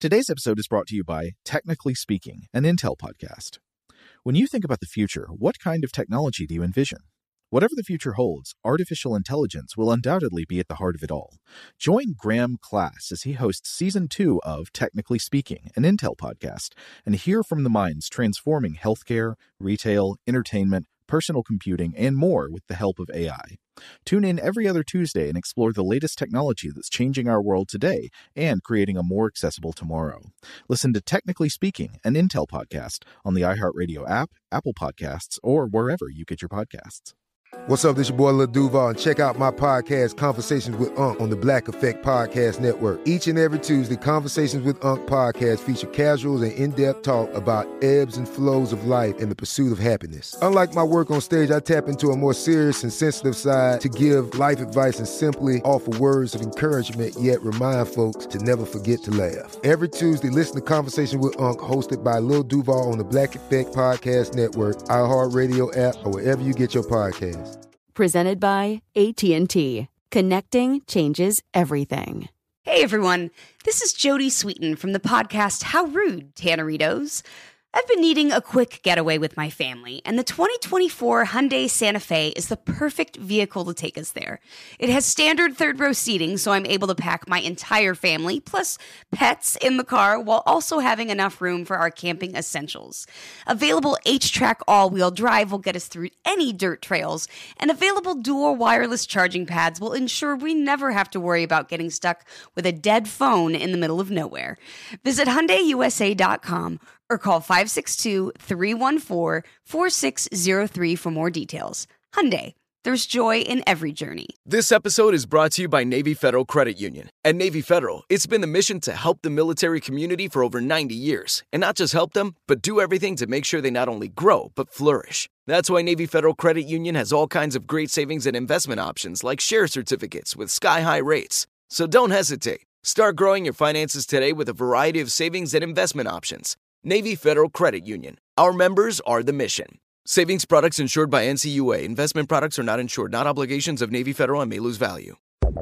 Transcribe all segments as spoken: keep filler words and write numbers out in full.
Today's episode is brought to you by Technically Speaking, an Intel podcast. When you think about the future, what kind of technology do you envision? Whatever the future holds, artificial intelligence will undoubtedly be at the heart of it all. Join Graham Class as he hosts Season two of Technically Speaking, an Intel podcast, and hear from the minds transforming healthcare, retail, entertainment, personal computing, and more with the help of A I. Tune in every other Tuesday and explore the latest technology that's changing our world today and creating a more accessible tomorrow. Listen to Technically Speaking, an Intel podcast on the iHeartRadio app, Apple Podcasts, or wherever you get your podcasts. What's up, this your boy Lil Duval, and check out my podcast, Conversations with Unc, on the Black Effect Podcast Network. Each and every Tuesday, Conversations with Unc podcast feature casuals and in-depth talk about ebbs and flows of life and the pursuit of happiness. Unlike my work on stage, I tap into a more serious and sensitive side to give life advice and simply offer words of encouragement, yet remind folks to never forget to laugh. Every Tuesday, listen to Conversations with Unc, hosted by Lil Duval on the Black Effect Podcast Network, iHeartRadio app, or wherever you get your podcasts. Presented by A T and T. Connecting changes everything. Hey everyone, this is Jodie Sweetin from the podcast How Rude, Tanneritos. I've been needing a quick getaway with my family, and the twenty twenty-four Hyundai Santa Fe is the perfect vehicle to take us there. It has standard third-row seating, so I'm able to pack my entire family, plus pets, in the car, while also having enough room for our camping essentials. Available H-Track all-wheel drive will get us through any dirt trails, and available dual wireless charging pads will ensure we never have to worry about getting stuck with a dead phone in the middle of nowhere. Visit Hyundai U S A dot com or call five six two, three one four, four six zero three for more details. Hyundai, there's joy in every journey. This episode is brought to you by Navy Federal Credit Union. At Navy Federal, it's been the mission to help the military community for over ninety years. And not just help them, but do everything to make sure they not only grow, but flourish. That's why Navy Federal Credit Union has all kinds of great savings and investment options like share certificates with sky-high rates. So don't hesitate. Start growing your finances today with a variety of savings and investment options. Navy Federal Credit Union. Our members are the mission. Savings products insured by N C U A. Investment products are not insured, not obligations of Navy Federal and may lose value.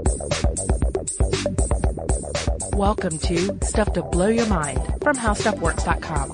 Welcome to Stuff to Blow Your Mind from How Stuff Works dot com.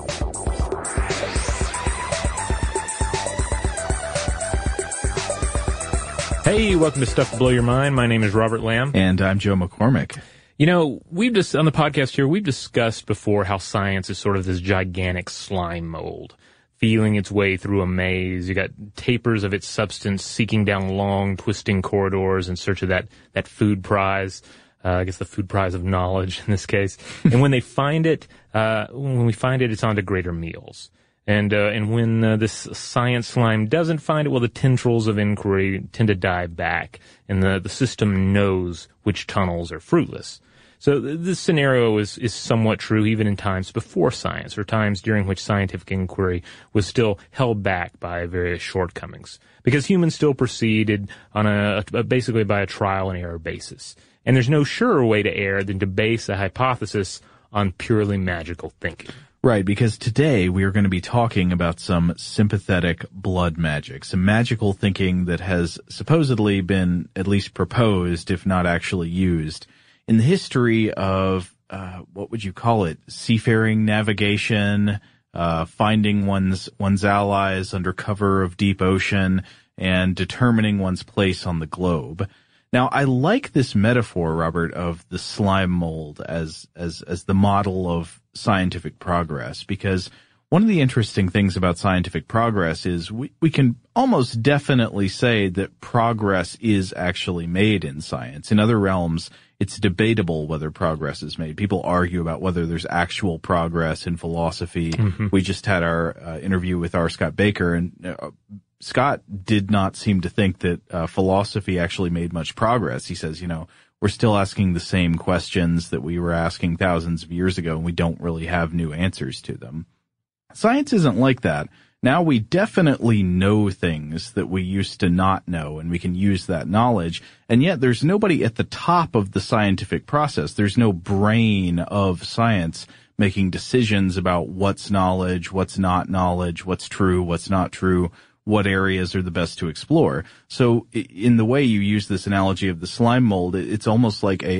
Hey, welcome to Stuff to Blow Your Mind. My name is Robert Lamb. And I'm Joe McCormick. You know, we've just, on the podcast here, we've discussed before how science is sort of this gigantic slime mold, feeling its way through a maze. You got tapers of its substance seeking down long, twisting corridors in search of that, that food prize. Uh, I guess the food prize of knowledge in this case. And when they find it, uh, when we find it, it's on to greater meals. And, uh, and when uh, this science slime doesn't find it, well, the tendrils of inquiry tend to die back, and the, the system knows which tunnels are fruitless. So this scenario is, is somewhat true even in times before science, or times during which scientific inquiry was still held back by various shortcomings, because humans still proceeded on a, a basically by a trial and error basis. And there's no surer way to err than to base a hypothesis on purely magical thinking. Right, because today we are going to be talking about some sympathetic blood magic, some magical thinking that has supposedly been at least proposed, if not actually used, in the history of, uh, what would you call it, seafaring navigation, uh, finding one's, one's allies under cover of deep ocean, and determining one's place on the globe. Now, I like this metaphor, Robert, of the slime mold as, as, as the model of scientific progress, because one of the interesting things about scientific progress is we, we can almost definitely say that progress is actually made in science. In other realms, it's debatable whether progress is made. People argue about whether there's actual progress in philosophy. Mm-hmm. We just had our uh, interview with R. Scott Baker, and uh, Scott did not seem to think that uh, philosophy actually made much progress. He says, you know, we're still asking the same questions that we were asking thousands of years ago, and we don't really have new answers to them. Science isn't like that. Now we definitely know things that we used to not know, and we can use that knowledge, and yet there's nobody at the top of the scientific process. There's no brain of science making decisions about what's knowledge, what's not knowledge, what's true, what's not true, what areas are the best to explore. So in the way you use this analogy of the slime mold, it's almost like a, a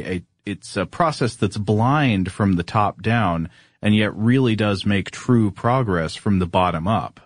it's a process that's blind from the top down and yet really does make true progress from the bottom up.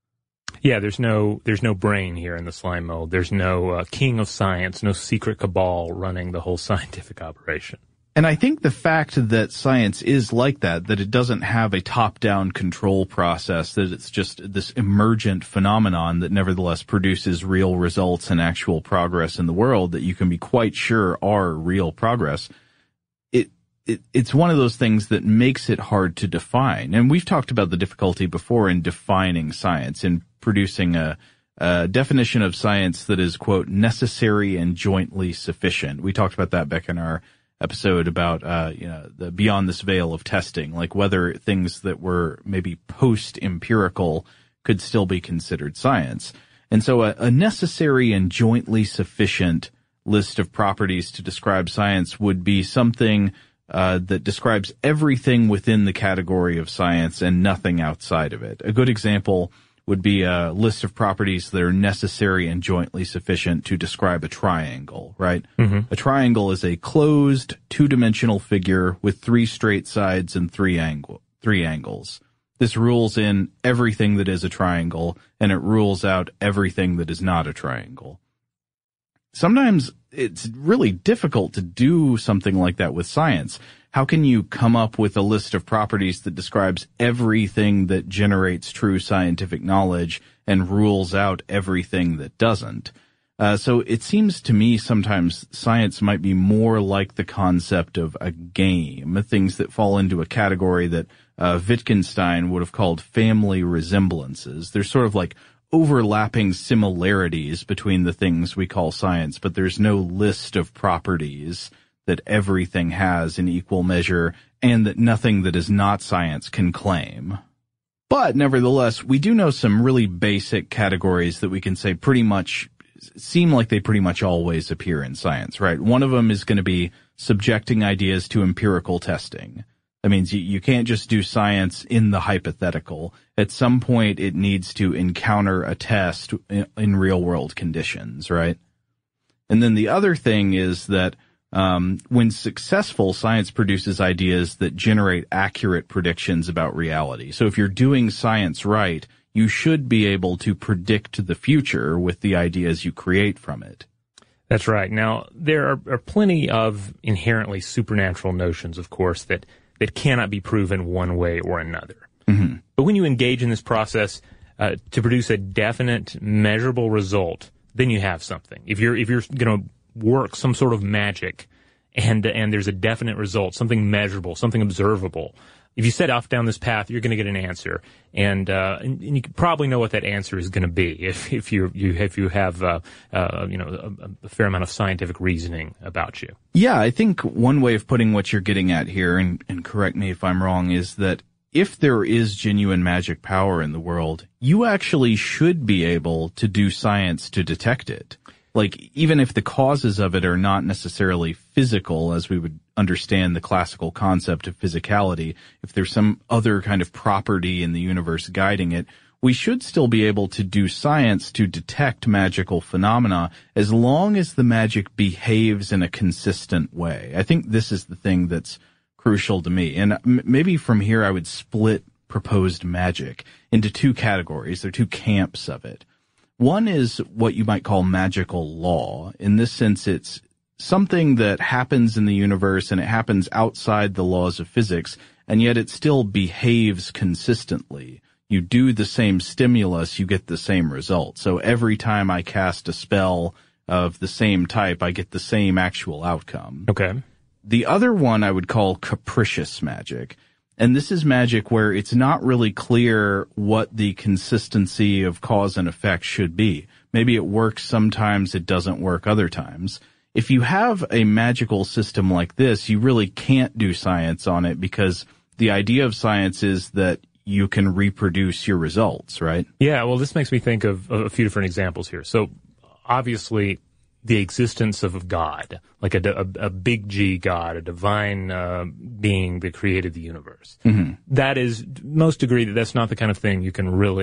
Yeah, there's no there's no brain here in the slime mold. There's no uh, king of science, no secret cabal running the whole scientific operation. And I think the fact that science is like that, that it doesn't have a top-down control process, that it's just this emergent phenomenon that nevertheless produces real results and actual progress in the world that you can be quite sure are real progress, it, it it's one of those things that makes it hard to define. And we've talked about the difficulty before in defining science, in producing a, a definition of science that is, quote, necessary and jointly sufficient. We talked about that back in our episode about, uh, you know, the beyond this veil of testing, like whether things that were maybe post-empirical could still be considered science. And so a, a necessary and jointly sufficient list of properties to describe science would be something uh, that describes everything within the category of science and nothing outside of it. A good example would be a list of properties that are necessary and jointly sufficient to describe a triangle, right? Mm-hmm. A triangle is a closed, two-dimensional figure with three straight sides and three angle, three angles. This rules in everything that is a triangle, and it rules out everything that is not a triangle. Sometimes it's really difficult to do something like that with science. How can you come up with a list of properties that describes everything that generates true scientific knowledge and rules out everything that doesn't? Uh, so it seems to me sometimes science might be more like the concept of a game, things that fall into a category that uh, Wittgenstein would have called family resemblances. They're sort of like overlapping similarities between the things we call science, but there's no list of properties that everything has in equal measure and that nothing that is not science can claim. But nevertheless, we do know some really basic categories that we can say pretty much seem like they pretty much always appear in science, right? One of them is going to be subjecting ideas to empirical testing. That means you, you can't just do science in the hypothetical. At some point, it needs to encounter a test in, in real-world conditions, right? And then the other thing is that Um, when successful, science produces ideas that generate accurate predictions about reality. So if you're doing science right, you should be able to predict the future with the ideas you create from it. That's right. Now, there are, are plenty of inherently supernatural notions, of course, that, that cannot be proven one way or another. Mm-hmm. But when you engage in this process uh, to produce a definite, measurable result, then you have something. If you're if you're going to work some sort of magic and and there's a definite result, something measurable, something observable. If you set off down this path, you're going to get an answer, and uh, and, and you probably know what that answer is going to be if if you you if you have uh, uh, you know a, a fair amount of scientific reasoning about you. Yeah, I think one way of putting what you're getting at here, and, and correct me if I'm wrong, is that if there is genuine magic power in the world, you actually should be able to do science to detect it. Like, even if the causes of it are not necessarily physical, as we would understand the classical concept of physicality, if there's some other kind of property in the universe guiding it, we should still be able to do science to detect magical phenomena as long as the magic behaves in a consistent way. I think this is the thing that's crucial to me. And maybe from here I would split proposed magic into two categories. There are two camps of it. One is what you might call magical law. In this sense, it's something that happens in the universe and it happens outside the laws of physics, and yet it still behaves consistently. You do the same stimulus, you get the same result. So every time I cast a spell of the same type, I get the same actual outcome. Okay. The other one I would call capricious magic. And this is magic where it's not really clear what the consistency of cause and effect should be. Maybe it works sometimes, it doesn't work other times. If you have a magical system like this, you really can't do science on it because the idea of science is that you can reproduce your results, right? Yeah, well, this makes me think of, of a few different examples here. So, obviously, the existence of a God, like a, a, a big G God, a divine uh, being that created the universe. Mm-hmm. That is, most agree that that's not the kind of thing you can really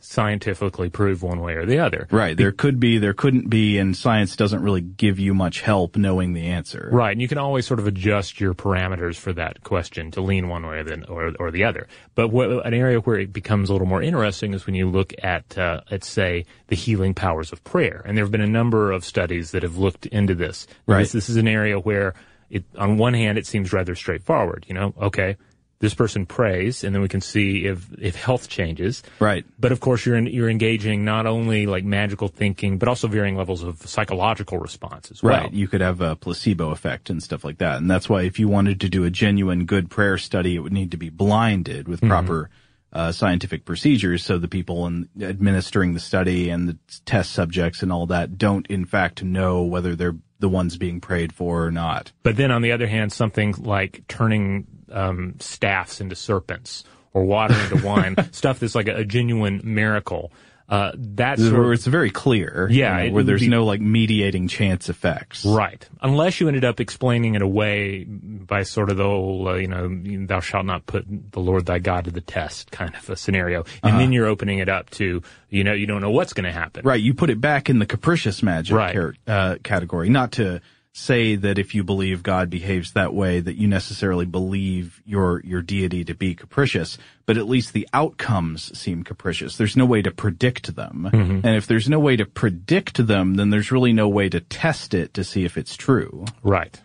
scientifically prove one way or the other. Right. There could be, there couldn't be, and science doesn't really give you much help knowing the answer. Right. And you can always sort of adjust your parameters for that question to lean one way or the, or, or the other. But what, an area where it becomes a little more interesting is when you look at, uh, let's say, the healing powers of prayer. And there have been a number of studies that have looked into this. Right. This, this is an area where, it, on one hand, it seems rather straightforward. You know, okay, this person prays, and then we can see if, if health changes. Right. But of course, you're in, you're engaging not only like magical thinking, but also varying levels of psychological response as well. Right. You could have a placebo effect and stuff like that. And that's why if you wanted to do a genuine good prayer study, it would need to be blinded with proper mm-hmm. uh, scientific procedures, so the people in administering the study and the test subjects and all that don't in fact know whether they're the ones being prayed for or not. But then on the other hand, something like turning um, staffs into serpents or water into wine, stuff that's like a, a genuine miracle. Uh, that's where it's very clear. Yeah. You know, where there's be, no like mediating chance effects. Right. Unless you ended up explaining it away by sort of the whole, uh, you know, thou shalt not put the Lord thy God to the test kind of a scenario. And uh-huh. then you're opening it up to, you know, you don't know what's going to happen. Right. You put it back in the capricious magic right. car- uh, category, not to say that if you believe God behaves that way, that you necessarily believe your your deity to be capricious, but at least the outcomes seem capricious. There's no way to predict them. Mm-hmm. And if there's no way to predict them, then there's really no way to test it to see if it's true. Right.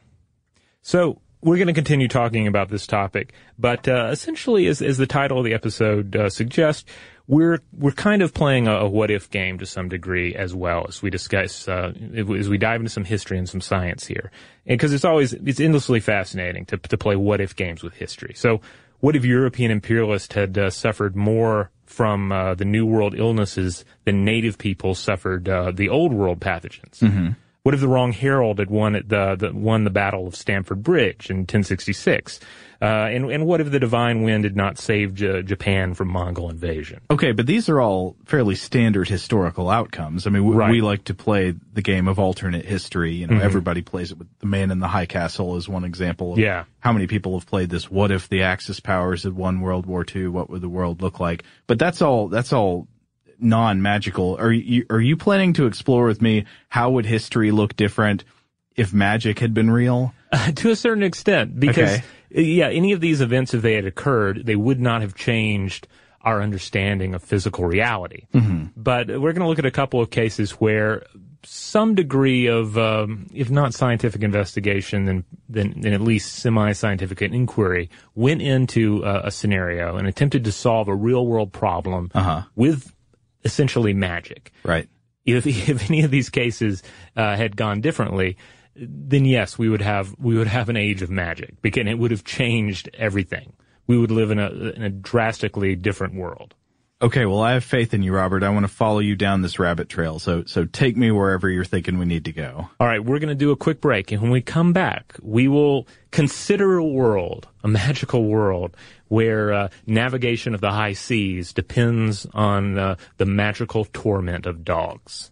So we're going to continue talking about this topic, but uh, essentially, as, as the title of the episode uh, suggests, We're we're kind of playing a, a what-if game to some degree as well as we discuss, uh, as we dive into some history and some science here. And because it's always, it's endlessly fascinating to to play what-if games with history. So what if European imperialists had uh, suffered more from uh, the New World illnesses than native people suffered uh, the Old World pathogens? Mm-hmm. What if the wrong herald had won at the, the won the Battle of Stamford Bridge in ten sixty-six? Uh, and, and what if the divine wind had not saved uh, Japan from Mongol invasion? Okay, but these are all fairly standard historical outcomes. I mean, we, right. we like to play the game of alternate history. You know, mm-hmm. everybody plays it with The Man in the High Castle is one example of yeah. how many people have played this. What if the Axis powers had won World War Two? What would the world look like? But that's all, that's all non-magical. Are you, are you planning to explore with me how would history look different if magic had been real? Uh, to a certain extent, because, okay. yeah, any of these events, if they had occurred, they would not have changed our understanding of physical reality. Mm-hmm. But we're going to look at a couple of cases where some degree of, um, if not scientific investigation, then, then, then at least semi-scientific inquiry went into uh, a scenario and attempted to solve a real-world problem uh-huh. with essentially magic. Right. If, if any of these cases uh, had gone differently, then yes, we would have we would have an age of magic, because it would have changed everything. We would live in a in a drastically different world. Okay, well, I have faith in you, Robert. I want to follow you down this rabbit trail. So so take me wherever you're thinking we need to go. All right, we're going to do a quick break, and when we come back, we will consider a world, a magical world, where uh, navigation of the high seas depends on uh, the magical torment of dogs.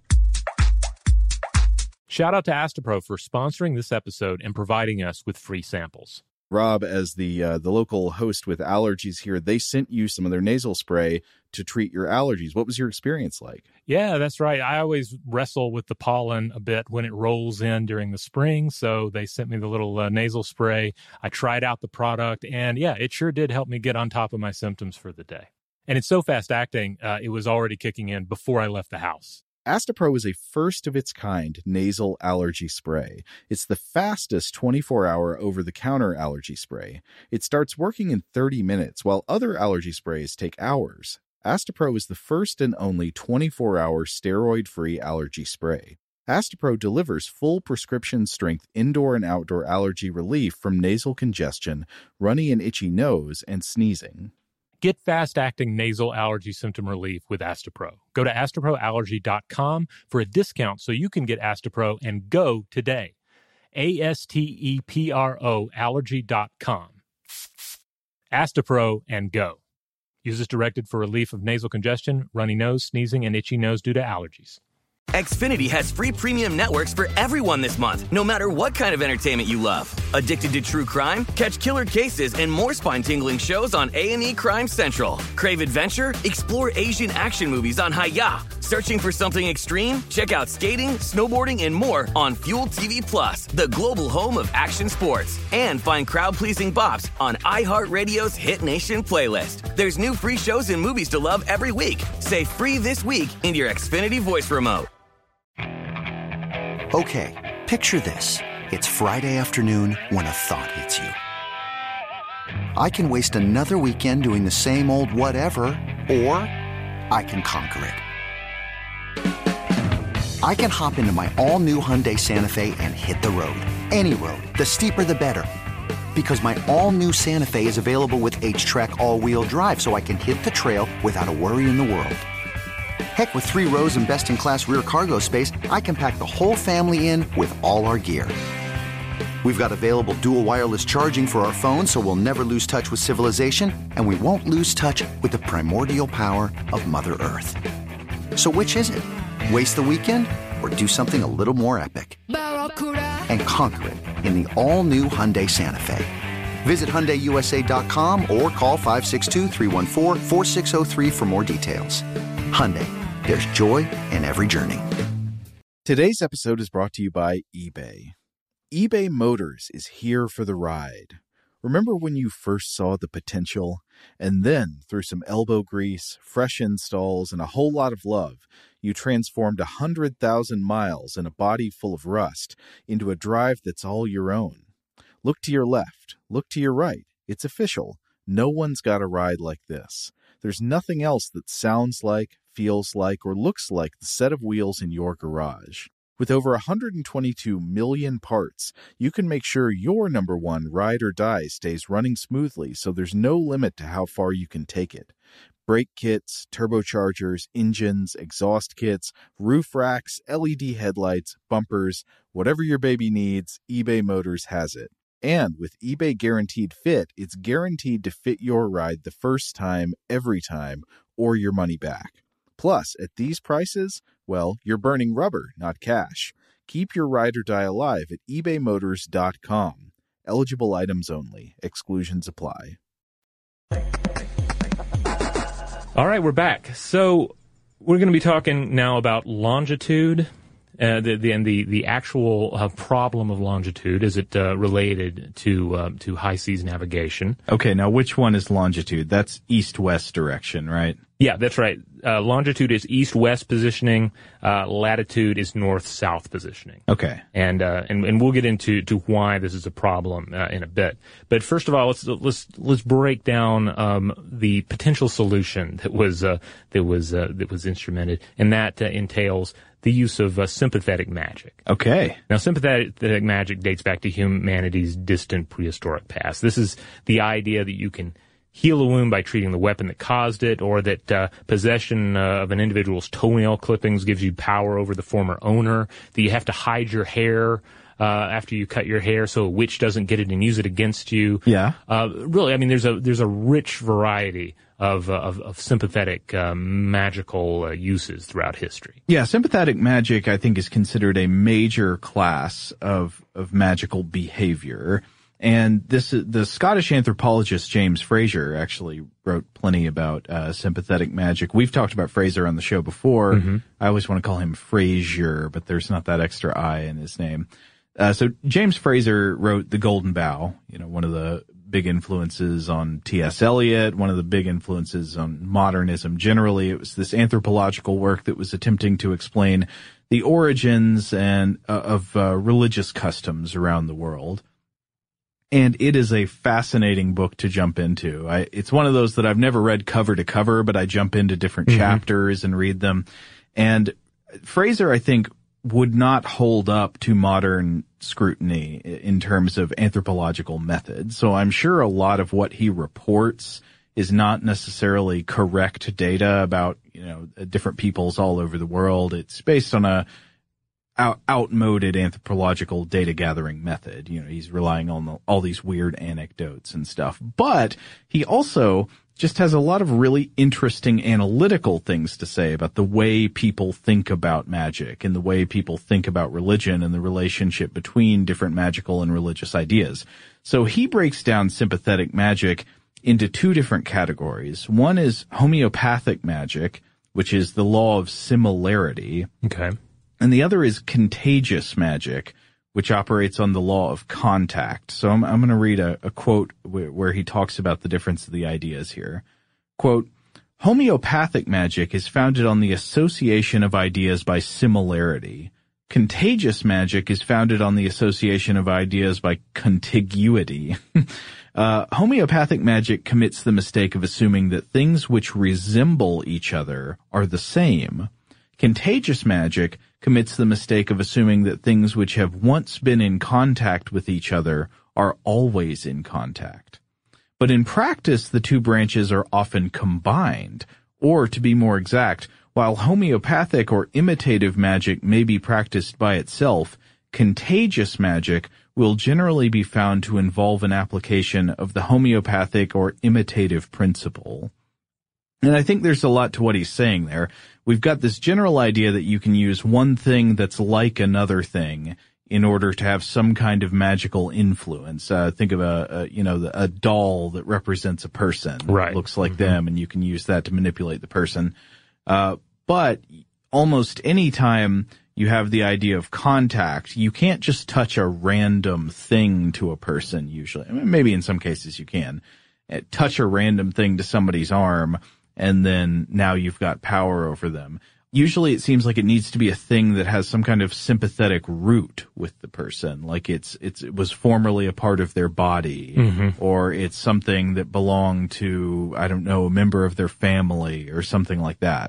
Shout out to Astepro for sponsoring this episode and providing us with free samples. Rob, as the uh, the local host with allergies here, they sent you some of their nasal spray to treat your allergies. What was your experience like? Yeah, that's right. I always wrestle with the pollen a bit when it rolls in during the spring, so they sent me the little uh, nasal spray. I tried out the product, and yeah, it sure did help me get on top of my symptoms for the day. And it's so fast-acting, uh, it was already kicking in before I left the house. Astepro is a first-of-its-kind nasal allergy spray. It's the fastest twenty-four hour over-the-counter allergy spray. It starts working in thirty minutes, while other allergy sprays take hours. Astepro is the first and only twenty-four hour steroid-free allergy spray. Astepro delivers full prescription-strength indoor and outdoor allergy relief from nasal congestion, runny and itchy nose, and sneezing. Get fast-acting nasal allergy symptom relief with Astepro. Go to astepro allergy dot com for a discount so you can get Astepro and go today. A S T E P R O allergy dot com. Astepro and go. Use as directed for relief of nasal congestion, runny nose, sneezing, and itchy nose due to allergies. Xfinity has free premium networks for everyone this month, no matter what kind of entertainment you love. Addicted to true crime? Catch killer cases and more spine-tingling shows on A and E Crime Central. Crave adventure? Explore Asian action movies on Hi-Ya. Searching for something extreme? Check out skating, snowboarding, and more on Fuel T V Plus, the global home of action sports. And find crowd-pleasing bops on iHeartRadio's Hit Nation playlist. There's new free shows and movies to love every week. Say free this week in your Xfinity voice remote. Okay, picture this. It's Friday afternoon when a thought hits you. I can waste another weekend doing the same old whatever, or I can conquer it. I can hop into my all-new Hyundai Santa Fe and hit the road. Any road. The steeper, the better. Because my all-new Santa Fe is available with H-Track all-wheel drive, so I can hit the trail without a worry in the world. Heck, with three rows and best-in-class rear cargo space, I can pack the whole family in with all our gear. We've got available dual wireless charging for our phones, so we'll never lose touch with civilization, and we won't lose touch with the primordial power of Mother Earth. So which is it? Waste the weekend or do something a little more epic? And conquer it in the all-new Hyundai Santa Fe. Visit Hyundai U S A dot com or call five six two, three one four, four six zero three for more details. Hyundai, there's joy in every journey. Today's episode is brought to you by eBay. eBay Motors is here for the ride. Remember when you first saw the potential? And then, through some elbow grease, fresh installs, and a whole lot of love, you transformed one hundred thousand miles and a body full of rust into a drive that's all your own. Look to your left. Look to your right. It's official. No one's got a ride like this. There's nothing else that sounds like, feels like, or looks like the set of wheels in your garage. With over one hundred twenty-two million parts, you can make sure your number one ride or die stays running smoothly, so there's no limit to how far you can take it. Brake kits, turbochargers, engines, exhaust kits, roof racks, L E D headlights, bumpers, whatever your baby needs, eBay Motors has it. And with eBay Guaranteed Fit, it's guaranteed to fit your ride the first time, every time, or your money back. Plus, at these prices, well, you're burning rubber, not cash. Keep your ride or die alive at ebay motors dot com. Eligible items only. Exclusions apply. All right, we're back. So we're going to be talking now about longitude. Uh, the, the, and the, the actual uh, problem of longitude. Is it uh, related to uh, to high seas navigation? Okay, now which one is longitude? That's east-west direction, right? Yeah, that's right. Uh, longitude is east-west positioning. Uh, latitude is north-south positioning. Okay. And uh, and and we'll get into to why this is a problem uh, in a bit. But first of all, let's let's let's break down um, the potential solution that was uh, that was uh, that was instrumented, and that uh, entails the use of uh, sympathetic magic. Okay. Now, sympathetic magic dates back to humanity's distant prehistoric past. This is the idea that you can heal a wound by treating the weapon that caused it, or that uh, possession uh, of an individual's toenail clippings gives you power over the former owner, that you have to hide your hair uh, after you cut your hair so a witch doesn't get it and use it against you. Yeah. Uh, really, I mean, there's a there's a rich variety of uh, of, of sympathetic uh, magical uh, uses throughout history. Yeah, sympathetic magic, I think, is considered a major class of of magical behavior. And this, the Scottish anthropologist James Frazer actually wrote plenty about uh, sympathetic magic. We've talked about Frazer on the show before. Mm-hmm. I always want to call him Frazier, but there's not that extra I in his name. Uh, so James Frazer wrote The Golden Bough, you know, one of the big influences on T S Eliot, one of the big influences on modernism generally. It was this anthropological work that was attempting to explain the origins and uh, of uh, religious customs around the world. And it is a fascinating book to jump into. I, it's one of those that I've never read cover to cover, but I jump into different mm-hmm. chapters and read them. And Frazer, I think, would not hold up to modern scrutiny in terms of anthropological methods. So I'm sure a lot of what he reports is not necessarily correct data about, you know, different peoples all over the world. It's based on a out, outmoded anthropological data gathering method. You know, he's relying on the, all these weird anecdotes and stuff. But he also just has a lot of really interesting analytical things to say about the way people think about magic and the way people think about religion and the relationship between different magical and religious ideas. So he breaks down sympathetic magic into two different categories. One is homeopathic magic, which is the law of similarity. Okay. And the other is contagious magic, which operates on the law of contact. So I'm, I'm going to read a, a quote where, where he talks about the difference of the ideas here. Quote, homeopathic magic is founded on the association of ideas by similarity. Contagious magic is founded on the association of ideas by contiguity. uh, homeopathic magic commits the mistake of assuming that things which resemble each other are the same. Contagious magic commits the mistake of assuming that things which have once been in contact with each other are always in contact. But in practice, the two branches are often combined, or to be more exact, while homeopathic or imitative magic may be practiced by itself, contagious magic will generally be found to involve an application of the homeopathic or imitative principle. And I think there's a lot to what he's saying there. We've got this general idea that you can use one thing that's like another thing in order to have some kind of magical influence. Uh, think of a, a, you know, a doll that represents a person. Right. It looks like Mm-hmm. them, and you can use that to manipulate the person. Uh, but almost any time you have the idea of contact, you can't just touch a random thing to a person usually. I mean, maybe in some cases you can. Uh, touch a random thing to somebody's arm, and then now you've got power over them. Usually it seems like it needs to be a thing that has some kind of sympathetic root with the person, like it's, it's, it was formerly a part of their body, Mm-hmm. or it's something that belonged to, I don't know, a member of their family or something like that.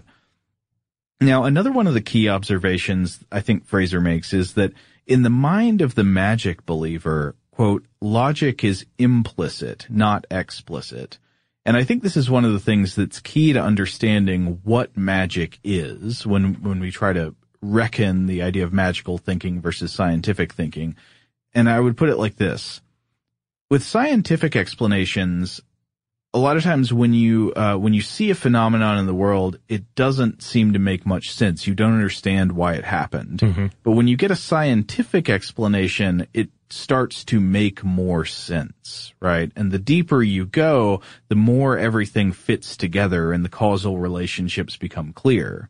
Now, another one of the key observations I think Fraser makes is that in the mind of the magic believer, quote, logic is implicit, not explicit. And I think this is one of the things that's key to understanding what magic is when, when we try to reckon the idea of magical thinking versus scientific thinking. And I would put it like this. With scientific explanations, a lot of times when you, uh, when you see a phenomenon in the world, it doesn't seem to make much sense. You don't understand why it happened. Mm-hmm. But when you get a scientific explanation, it starts to make more sense, right? And the deeper you go, the more everything fits together and the causal relationships become clear.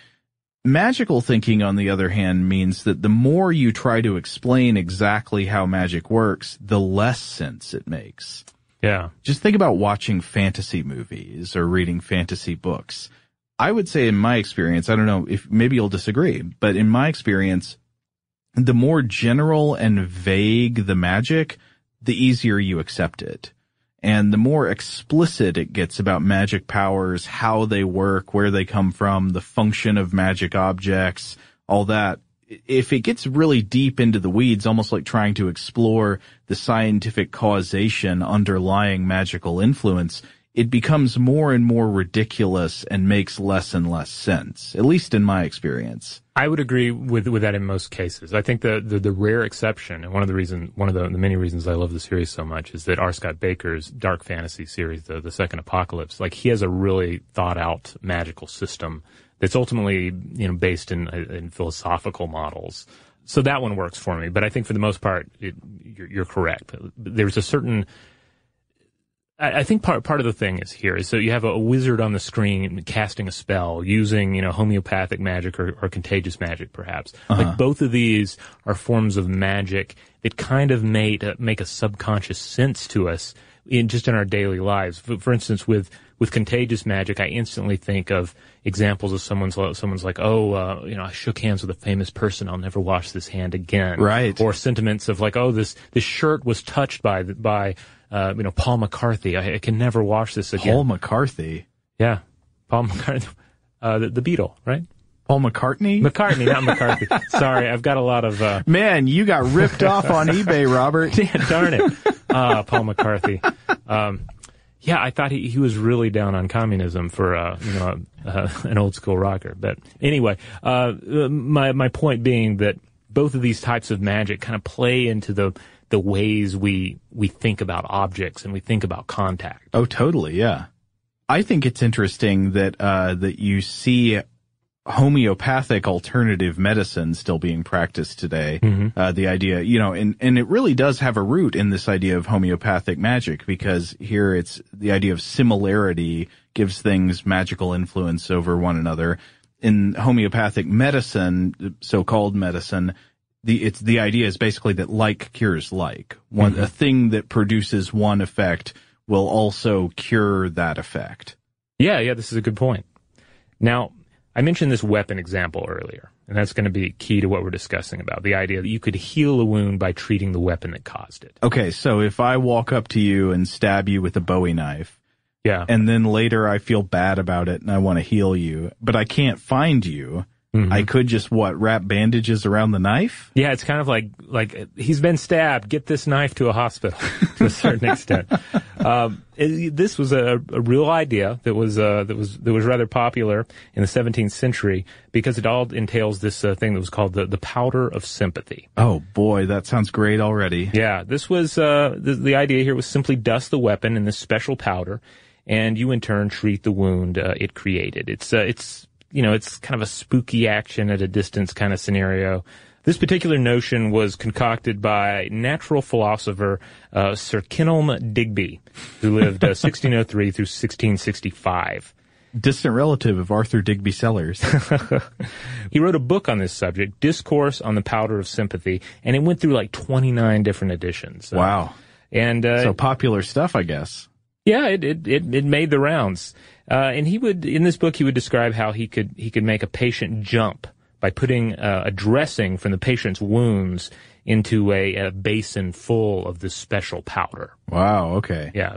Magical thinking, on the other hand, means that the more you try to explain exactly how magic works, the less sense it makes. Yeah. Just think about watching fantasy movies or reading fantasy books. I would say in my experience, I don't know if maybe you'll disagree, but in my experience, the more general and vague the magic, the easier you accept it. And the more explicit it gets about magic powers, how they work, where they come from, the function of magic objects, all that. If it gets really deep into the weeds, almost like trying to explore the scientific causation underlying magical influence, it becomes more and more ridiculous and makes less and less sense, at least in my experience. I would agree with with that in most cases. I think the the, the rare exception, and one of the reason, one of the, the many reasons I love the series so much, is that R. Scott Baker's dark fantasy series, the the Second Apocalypse, like he has a really thought out magical system that's ultimately, you know, based in in philosophical models. So that one works for me. But I think for the most part, it, you're, you're correct. There's a certain I think part part of the thing is here is so you have a, a wizard on the screen casting a spell using, you know, homeopathic magic or, or contagious magic, perhaps. Uh-huh. Like both of these are forms of magic that kind of made uh, make a subconscious sense to us in just in our daily lives. For, for instance, with with contagious magic, I instantly think of examples of someone's someone's like, oh, uh, you know, I shook hands with a famous person, I'll never wash this hand again. Right. Or sentiments of like, oh, this this shirt was touched by by. Uh, you know, Paul McCarthy. I, I can never watch this again. Paul McCarthy? Yeah. Paul McCarthy. Uh, the, the Beatle, right? Paul McCartney? McCartney, not McCarthy. Sorry, I've got a lot of... Uh... Man, you got ripped off on eBay, Robert. Yeah, darn it. Uh, Paul McCarthy. Um, yeah, I thought he, he was really down on communism for, uh, you know, uh, an old school rocker. But anyway, uh, my, my point being that both of these types of magic kind of play into the... the ways we we think about objects and we think about contact. Oh, totally, yeah. I think it's interesting that uh, that you see homeopathic alternative medicine still being practiced today. Mm-hmm. Uh, the idea, you know, and, and it really does have a root in this idea of homeopathic magic, because here it's the idea of similarity gives things magical influence over one another. In homeopathic medicine, so-called medicine, the it's the idea is basically that like cures like. One mm-hmm. a thing that produces one effect will also cure that effect. Yeah, yeah, this is a good point. Now, I mentioned this weapon example earlier, and that's going to be key to what we're discussing about, the idea that you could heal a wound by treating the weapon that caused it. Okay, so if I walk up to you and stab you with a Bowie knife, yeah, and then later I feel bad about it and I want to heal you, but I can't find you, mm-hmm. I could just, what, wrap bandages around the knife? Yeah, it's kind of like, like he's been stabbed, get this knife to a hospital to a certain extent. Um, it, this was a, a real idea that was, uh, that was, that was rather popular in the seventeenth century because it all entails this uh, thing that was called the, the powder of sympathy. Oh boy, that sounds great already. Yeah, this was, uh, the, the idea here was simply dust the weapon in this special powder, and you in turn treat the wound, uh, it created. It's, uh, it's, you know, it's kind of a spooky action at a distance kind of scenario. This particular notion was concocted by natural philosopher uh, Sir Kenelm Digby, who lived uh, sixteen oh three through sixteen sixty-five. Distant relative of Arthur Digby Sellers. He wrote a book on this subject, Discourse on the Powder of Sympathy, and it went through like twenty-nine different editions. Uh, wow. And uh, so popular stuff, I guess. Yeah, it it it, it made the rounds. Uh, and he would, in this book, he would describe how he could he could make a patient jump by putting uh, a dressing from the patient's wounds into a, a basin full of this special powder. Wow, okay. Yeah.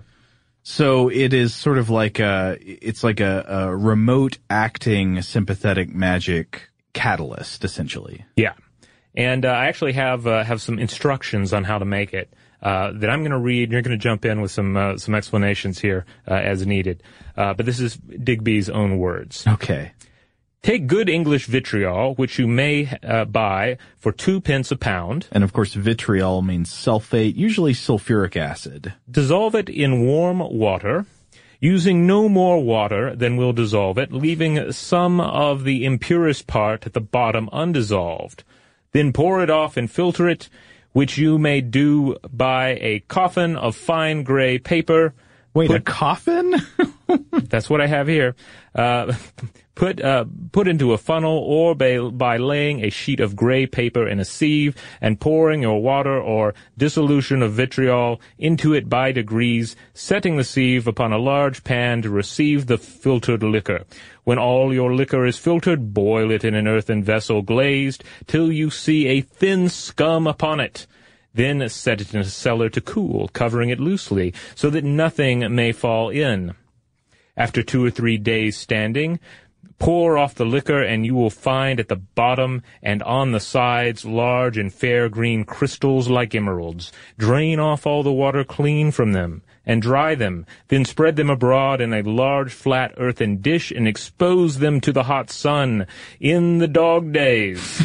So it is sort of like a, it's like a, a remote acting sympathetic magic catalyst, essentially. Yeah. And uh, I actually have uh, have some instructions on how to make it uh, that I'm going to read. You're going to jump in with some uh, some explanations here uh, as needed. Uh, but this is Digby's own words. Okay. Take good English vitriol, which you may uh, buy for two pence a pound. And of course, vitriol means sulfate, usually sulfuric acid. Dissolve it in warm water, using no more water than will dissolve it, leaving some of the impurest part at the bottom undissolved. Then pour it off and filter it, which you may do by a coffin of fine gray paper. Wait, put, a coffin? That's what I have here. Uh, put uh, put into a funnel, or by, by laying a sheet of gray paper in a sieve and pouring your water or dissolution of vitriol into it by degrees, setting the sieve upon a large pan to receive the filtered liquor. When all your liquor is filtered, boil it in an earthen vessel glazed till you see a thin scum upon it. Then set it in a cellar to cool, covering it loosely, so that nothing may fall in. After two or three days standing, pour off the liquor, and you will find at the bottom and on the sides large and fair green crystals like emeralds. Drain off all the water clean from them, and dry them. Then spread them abroad in a large flat earthen dish, and expose them to the hot sun in the dog days.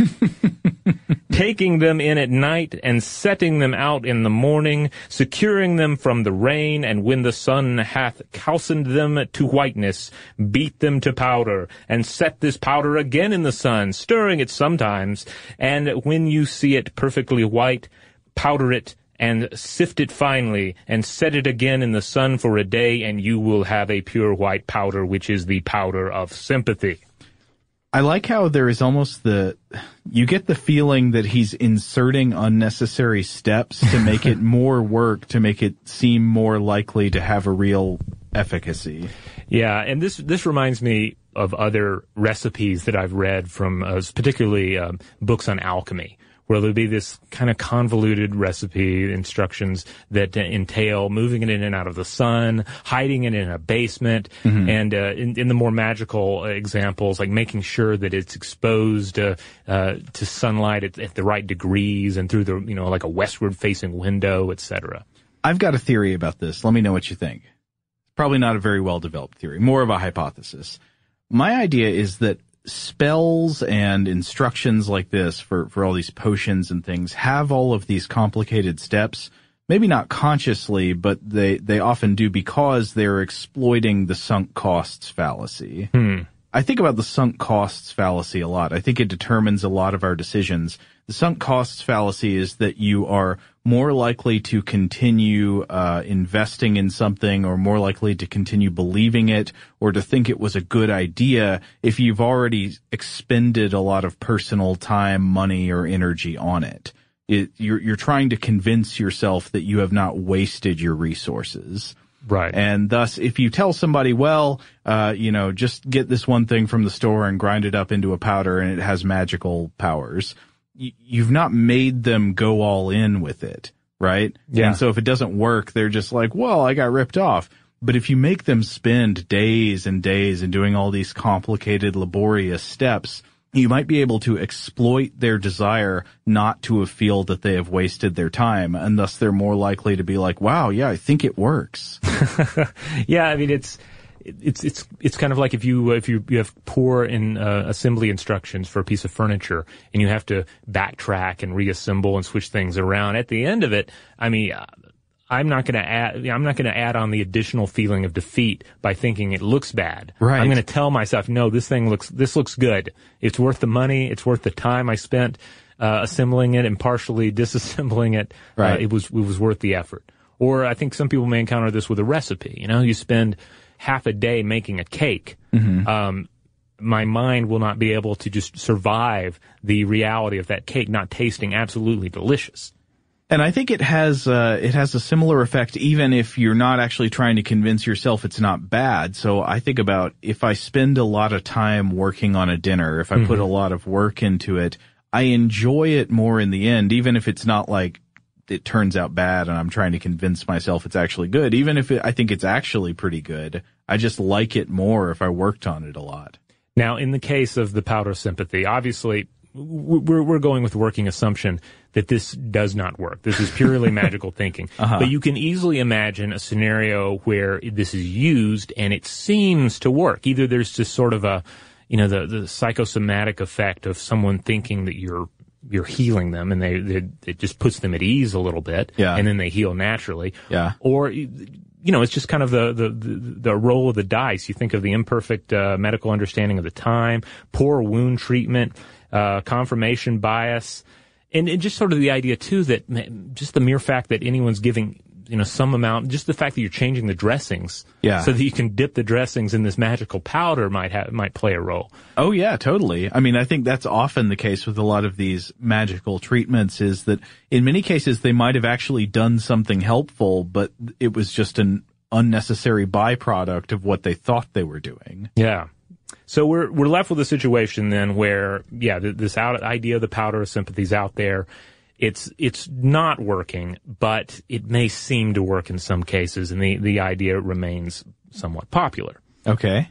Taking them in at night and setting them out in the morning, securing them from the rain, and when the sun hath calcined them to whiteness, beat them to powder, and set this powder again in the sun, stirring it sometimes, and when you see it perfectly white, powder it, and sift it finely, and set it again in the sun for a day, and you will have a pure white powder, which is the powder of sympathy. I like how there is almost the, you get the feeling that he's inserting unnecessary steps to make it more work, to make it seem more likely to have a real efficacy. Yeah, and this this reminds me of other recipes that I've read from, uh, particularly um, books on alchemy, where there'll be this kind of convoluted recipe instructions that uh, entail moving it in and out of the sun, hiding it in a basement, mm-hmm. and uh, in, in the more magical examples, like making sure that it's exposed uh, uh, to sunlight at, at the right degrees and through the, you know, like a westward-facing window, et cetera. I've got a theory about this. Let me know what you think. Probably not a very well-developed theory, more of a hypothesis. My idea is that spells and instructions like this for, for all these potions and things have all of these complicated steps maybe not consciously, but they, they often do because they're exploiting the sunk costs fallacy. Hmm. I think about the sunk costs fallacy a lot. I think it determines a lot of our decisions. The sunk costs fallacy is that you are more likely to continue uh investing in something, or more likely to continue believing it, or to think it was a good idea if you've already expended a lot of personal time, money, or energy on it. It you're, you're trying to convince yourself that you have not wasted your resources. Right. And thus, if you tell somebody, well, uh, you know, just get this one thing from the store and grind it up into a powder and it has magical powers, y- you've not made them go all in with it, right? Yeah. And so if it doesn't work, they're just like, well, I got ripped off. But if you make them spend days and days in doing all these complicated, laborious steps, you might be able to exploit their desire not to feel that they have wasted their time, and thus they're more likely to be like, wow, yeah, I think it works. Yeah, I mean, it's it's it's it's kind of like if you if you, you have poor in uh, assembly instructions for a piece of furniture and you have to backtrack and reassemble and switch things around. At the end of it, I mean, I'm not going to add I'm not going to add on the additional feeling of defeat by thinking it looks bad. Right. I'm going to tell myself, no, this thing looks this looks good. It's worth the money. It's worth the time I spent uh, assembling it and partially disassembling it. Right. Uh, it was it was worth the effort. Or I think some people may encounter this with a recipe. You know, you spend half a day making a cake. Mm-hmm. Um, my mind will not be able to just survive the reality of that cake not tasting absolutely delicious. And I think it has uh, it has a similar effect even if you're not actually trying to convince yourself it's not bad. So I think about if I spend a lot of time working on a dinner, if I mm-hmm. put a lot of work into it, I enjoy it more in the end, even if it's not like it turns out bad and I'm trying to convince myself it's actually good. Even if it, I think it's actually pretty good, I just like it more if I worked on it a lot. Now, in the case of the powder sympathy, obviously we're we're going with the working assumption that this does not work. This is purely magical thinking. Uh-huh. But you can easily imagine a scenario where this is used and it seems to work. Either there's just sort of a, you know, the, the psychosomatic effect of someone thinking that you're you're healing them and they, they it just puts them at ease a little bit. Yeah. And then they heal naturally. Yeah. Or, you know, it's just kind of the, the, the, the roll of the dice. You think of the imperfect uh, medical understanding of the time, poor wound treatment, uh, confirmation bias, and, and just sort of the idea, too, that just the mere fact that anyone's giving, you know, some amount, just the fact that you're changing the dressings yeah. so that you can dip the dressings in this magical powder might have, might play a role. Oh, yeah, totally. I mean, I think that's often the case with a lot of these magical treatments is that in many cases they might have actually done something helpful, but it was just an unnecessary byproduct of what they thought they were doing. Yeah. So we're we're left with a situation then where, yeah, this out, idea of the powder of sympathy is out there. It's it's not working, but it may seem to work in some cases, and the, the idea remains somewhat popular. Okay.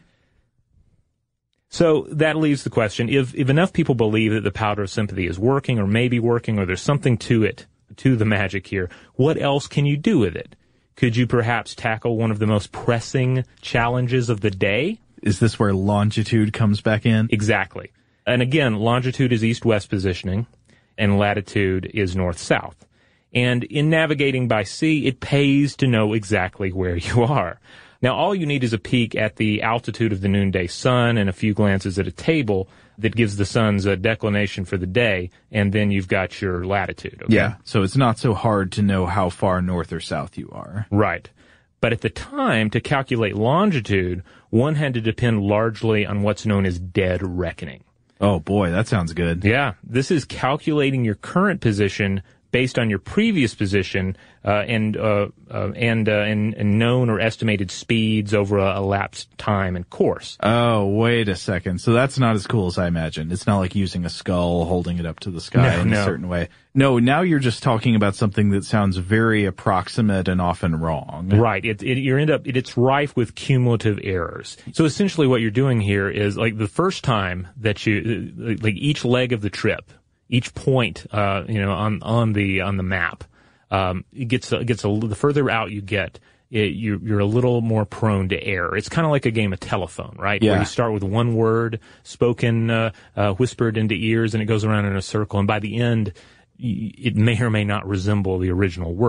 So that leaves the question, if if enough people believe that the powder of sympathy is working or may be working or there's something to it, to the magic here, what else can you do with it? Could you perhaps tackle one of the most pressing challenges of the day? Is this where longitude comes back in? Exactly. And again, longitude is east-west positioning, and latitude is north-south. And in navigating by sea, it pays to know exactly where you are. Now, all you need is a peek at the altitude of the noonday sun and a few glances at a table that gives the sun's a declination for the day, and then you've got your latitude. Okay? Yeah, so it's not so hard to know how far north or south you are. Right. But at the time, to calculate longitude, one had to depend largely on what's known as dead reckoning. Oh, boy, that sounds good. Yeah. This is calculating your current position based on your previous position uh, and, uh, uh, and, uh, and and known or estimated speeds over a elapsed time and course. Oh, wait a second. So that's not as cool as I imagined. It's not like using a skull, holding it up to the sky no, in no. a certain way. No, now you're just talking about something that sounds very approximate and often wrong. Right. It, it, you end up, it, it's rife with cumulative errors. So essentially what you're doing here is like the first time that you, like each leg of the trip, each point, uh, you know, on, on the, on the map, um, it gets, it gets a, the further out you get, it, you're, you're a little more prone to error. It's kind of like a game of telephone, right? Yeah. Where you start with one word spoken, uh, uh, whispered into ears, and it goes around in a circle. And by the end, it may or may not resemble the original word.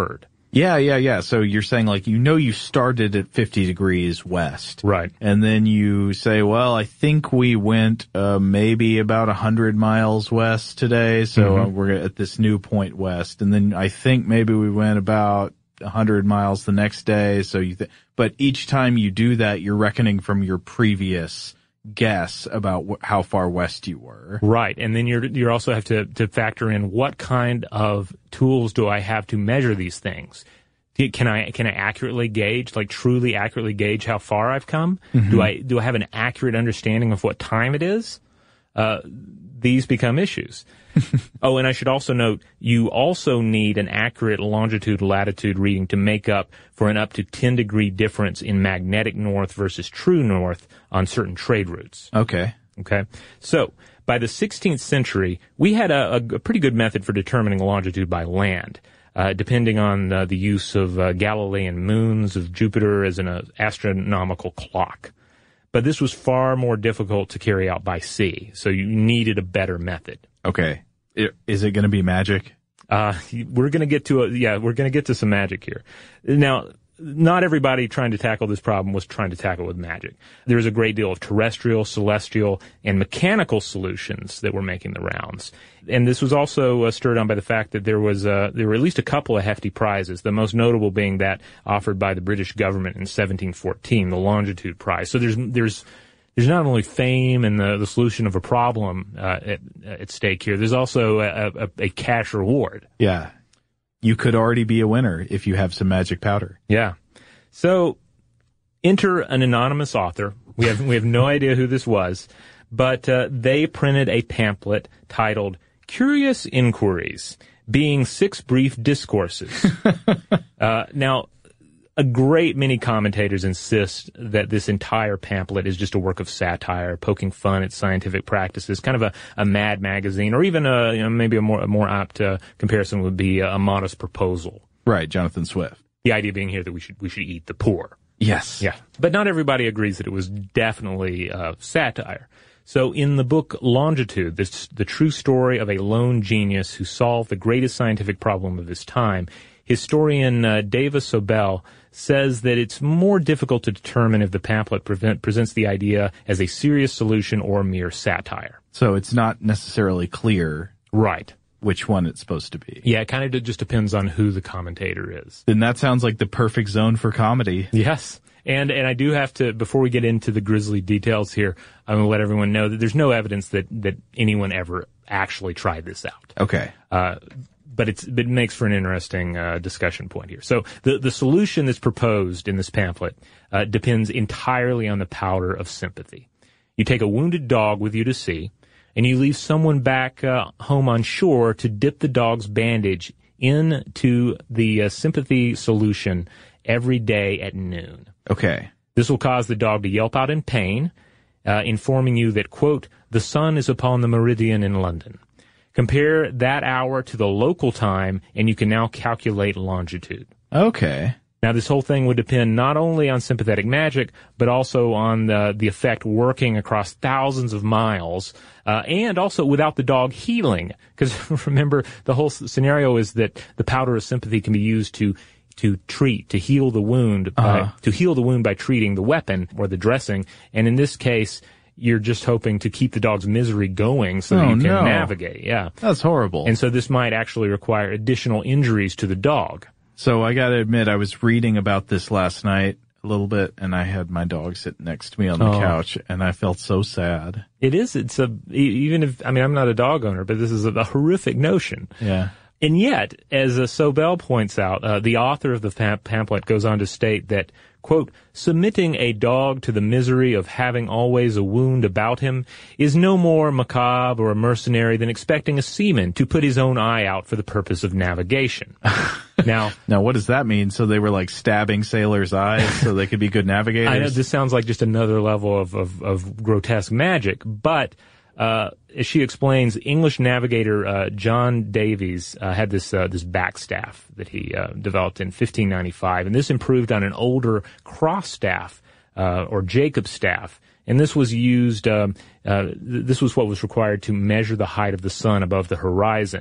Yeah, yeah, yeah. So you're saying like, you know, you started at fifty degrees west. Right. And then you say, well, I think we went uh, maybe about one hundred miles west today. So Mm-hmm. uh, we're at this new point west. And then I think maybe we went about one hundred miles the next day. So you th- but each time you do that, you're reckoning from your previous guess about wh- how far west you were. Right. And then you're, you also have to, to factor in what kind of tools do I have to measure these things? Can I, can I accurately gauge, like truly accurately gauge how far I've come? Mm-hmm. Do I, do I have an accurate understanding of what time it is? Uh, these become issues. Oh, and I should also note, you also need an accurate longitude-latitude reading to make up for an up to ten degree difference in magnetic north versus true north on certain trade routes. Okay. Okay. So, by the sixteenth century, we had a, a pretty good method for determining longitude by land, uh, depending on uh, the use of uh, Galilean moons of Jupiter as an uh, astronomical clock. But this was far more difficult to carry out by sea, so you needed a better method. Okay. I- Is it going to be magic? Uh, we're going to get to a, yeah, we're going to get to some magic here. Now, not everybody trying to tackle this problem was trying to tackle it with magic. There's a great deal of terrestrial, celestial, and mechanical solutions that were making the rounds. And this was also uh, stirred on by the fact that there was uh, there were at least a couple of hefty prizes, the most notable being that offered by the British government in seventeen fourteen, the Longitude Prize. So there's there's there's not only fame and the, the solution of a problem uh, at, at stake here, there's also a, a, a cash reward. Yeah. You could already be a winner if you have some magic powder. Yeah. So enter an anonymous author. We have we have no idea who this was, but uh, they printed a pamphlet titled Curious Inquiries, being six brief discourses. uh, now, a great many commentators insist that this entire pamphlet is just a work of satire, poking fun at scientific practices, kind of a, a mad magazine, or even a, you know, maybe a more, a more apt uh, comparison would be a, a modest proposal. Right, Jonathan Swift. The idea being here that we should we should eat the poor. Yes. Yeah. But not everybody agrees that it was definitely uh, satire. So in the book Longitude, this, the true story of a lone genius who solved the greatest scientific problem of his time, historian uh, Davis Sobel says that it's more difficult to determine if the pamphlet prevent, presents the idea as a serious solution or mere satire. So it's not necessarily clear. Right. Which one it's supposed to be. Yeah, it kind of just depends on who the commentator is. Then that sounds like the perfect zone for comedy. Yes. And and I do have to, before we get into the grisly details here, I'm going to let everyone know that there's no evidence that, that anyone ever actually tried this out. Okay. Uh, but it's, it makes for an interesting uh, discussion point here. So the, the solution that's proposed in this pamphlet uh, depends entirely on the powder of sympathy. You take a wounded dog with you to sea, and you leave someone back uh, home on shore to dip the dog's bandage into the uh, sympathy solution every day at noon. Okay. This will cause the dog to yelp out in pain, uh, informing you that, quote, the sun is upon the meridian in London. Compare that hour to the local time, and you can now calculate longitude. Okay. Now, this whole thing would depend not only on sympathetic magic, but also on the, the effect working across thousands of miles, uh, and also without the dog healing. Because remember, the whole scenario is that the powder of sympathy can be used to to treat, to heal the wound, by, uh-huh. to heal the wound by treating the weapon or the dressing. And in this case, you're just hoping to keep the dog's misery going so that oh, you can no. navigate. Yeah. That's horrible. And so this might actually require additional injuries to the dog. So I gotta admit, I was reading about this last night a little bit, and I had my dog sitting next to me on the oh. couch, and I felt so sad. It is. It's a, even if, I mean, I'm not a dog owner, but this is a, a horrific notion. Yeah. And yet, as uh, Sobel points out, uh, the author of the pam- pamphlet goes on to state that, quote, submitting a dog to the misery of having always a wound about him is no more macabre or a mercenary than expecting a seaman to put his own eye out for the purpose of navigation. Now, now, what does that mean? So they were like stabbing sailors' eyes so they could be good navigators? I know this sounds like just another level of, of, of grotesque magic, but uh, as she explains, English navigator uh, John Davies uh, had this uh, this backstaff that he uh, developed in fifteen ninety-five, and this improved on an older cross staff uh, or Jacob staff. And this was used. Um, uh, th- this was what was required to measure the height of the sun above the horizon.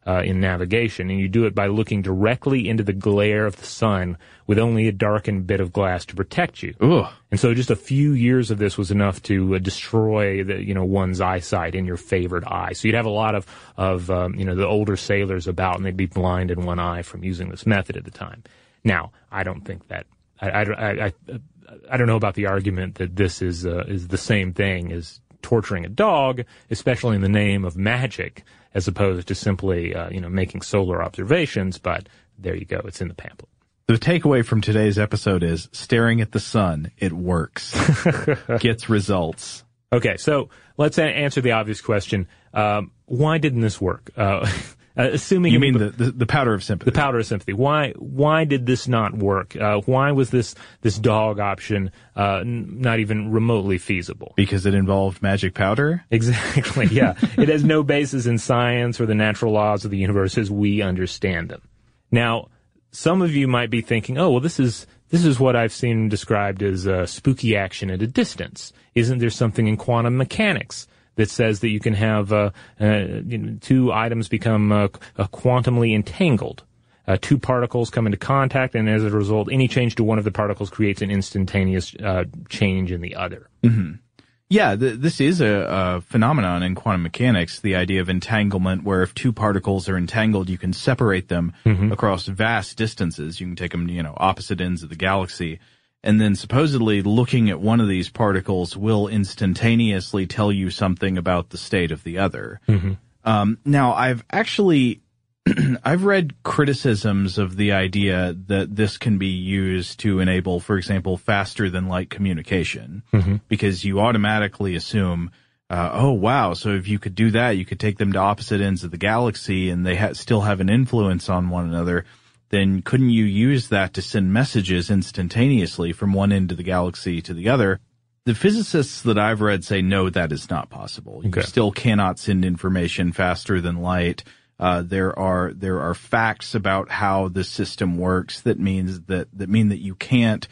uh, in navigation, and you do it by looking directly into the glare of the sun with only a darkened bit of glass to protect you. Ugh. And so just a few years of this was enough to uh, destroy the, you know, one's eyesight in your favored eye. So you'd have a lot of, of um, you know, the older sailors about, and they'd be blind in one eye from using this method at the time. Now, I don't think that, I, I, I, I, I don't know about the argument that this is, uh, is the same thing as torturing a dog, especially in the name of magic, as opposed to simply, uh, you know, making solar observations, but there you go. It's in the pamphlet. The takeaway from today's episode is staring at the sun, it works. Gets results. Okay, so let's a- answer the obvious question. Um, why didn't this work? Uh, Uh, assuming you mean the, the the powder of sympathy? The powder of sympathy. Why why did this not work? Uh, why was this this dog option uh, n- not even remotely feasible? Because it involved magic powder? Exactly. Yeah, it has no basis in science or the natural laws of the universe as we understand them. Now, some of you might be thinking, "Oh, well, this is this is what I've seen described as uh, spooky action at a distance. Isn't there something in quantum mechanics that says that you can have uh, uh, you know, two items become uh, uh, quantumly entangled? Uh, two particles come into contact, and as a result, any change to one of the particles creates an instantaneous uh, change in the other." Mm-hmm. Yeah, th- this is a, a phenomenon in quantum mechanics, the idea of entanglement, where if two particles are entangled, you can separate them mm-hmm. across vast distances. You can take them, you know, opposite ends of the galaxy. And then supposedly looking at one of these particles will instantaneously tell you something about the state of the other. Mm-hmm. Um, now, I've actually, I've read criticisms of the idea that this can be used to enable, for example, faster than light communication, mm-hmm. because you automatically assume, uh, oh, wow, so if you could do that, you could take them to opposite ends of the galaxy and they ha- still have an influence on one another. Then couldn't you use that to send messages instantaneously from one end of the galaxy to the other? The physicists that I've read say, no, that is not possible. You okay. still cannot send information faster than light. Uh, there are, there are facts about how the system works that means that, that mean that you can't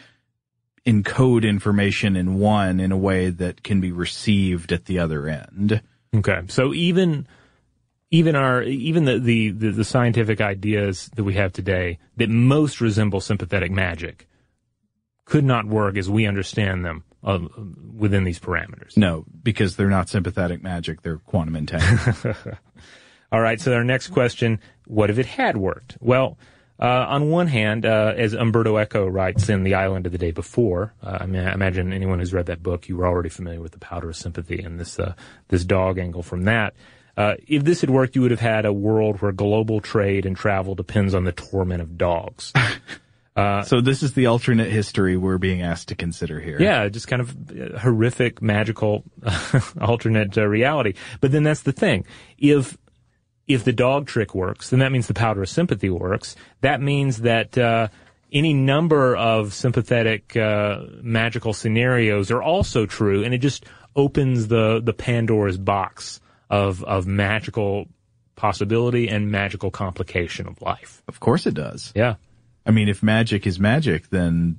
encode information in one in a way that can be received at the other end. Okay. So even, Even our, even the, the, the, the scientific ideas that we have today that most resemble sympathetic magic could not work as we understand them uh, within these parameters. No, because they're not sympathetic magic, they're quantum entangled. All right, so our next question, what if it had worked? Well, uh, on one hand, uh, as Umberto Eco writes in The Island of the Day Before, uh, I mean, I imagine anyone who's read that book, you were already familiar with the powder of sympathy and this, uh, this dog angle from that. Uh, if this had worked, you would have had a world where global trade and travel depends on the torment of dogs. Uh, so this is the alternate history we're being asked to consider here. Yeah, just kind of horrific, magical, alternate uh, reality. But then that's the thing. If, if the dog trick works, then that means the powder of sympathy works. That means that, uh, any number of sympathetic, uh, magical scenarios are also true, and it just opens the, the Pandora's box of, of magical possibility and magical complication of life. Of course it does. Yeah. I mean, if magic is magic, then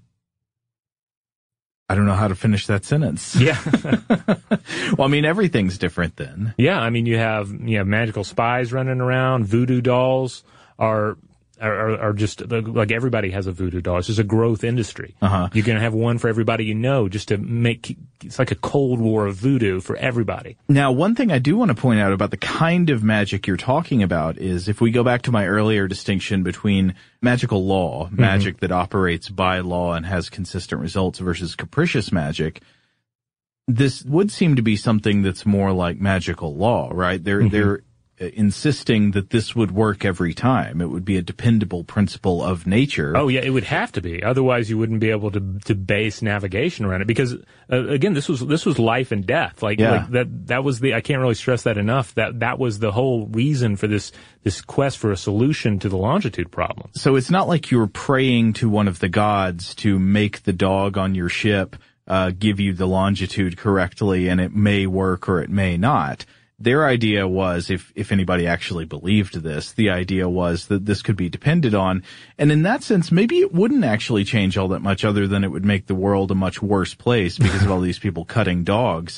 I don't know how to finish that sentence. Yeah. Well, I mean, everything's different then. Yeah. I mean, you have, you have magical spies running around. Voodoo dolls are, are, are just like everybody has a voodoo doll. It's just a growth industry. Uh-huh. You're going to have one for everybody you know just to make, it's like a Cold War of voodoo for everybody. Now, one thing I do want to point out about the kind of magic you're talking about is if we go back to my earlier distinction between magical law, mm-hmm. magic that operates by law and has consistent results versus capricious magic, this would seem to be something that's more like magical law, right? They're, mm-hmm. they're insisting that this would work every time. It would be a dependable principle of nature. Oh yeah, it would have to be. Otherwise you wouldn't be able to to base navigation around it because uh, again, this was this was life and death. Like, yeah. like that that was the I can't really stress that enough. That that was the whole reason for this this quest for a solution to the longitude problem. So it's not like you're praying to one of the gods to make the dog on your ship uh give you the longitude correctly, and it may work or it may not. Their idea was, if, if anybody actually believed this, the idea was that this could be depended on. And in that sense, maybe it wouldn't actually change all that much other than it would make the world a much worse place because of all these people cutting dogs.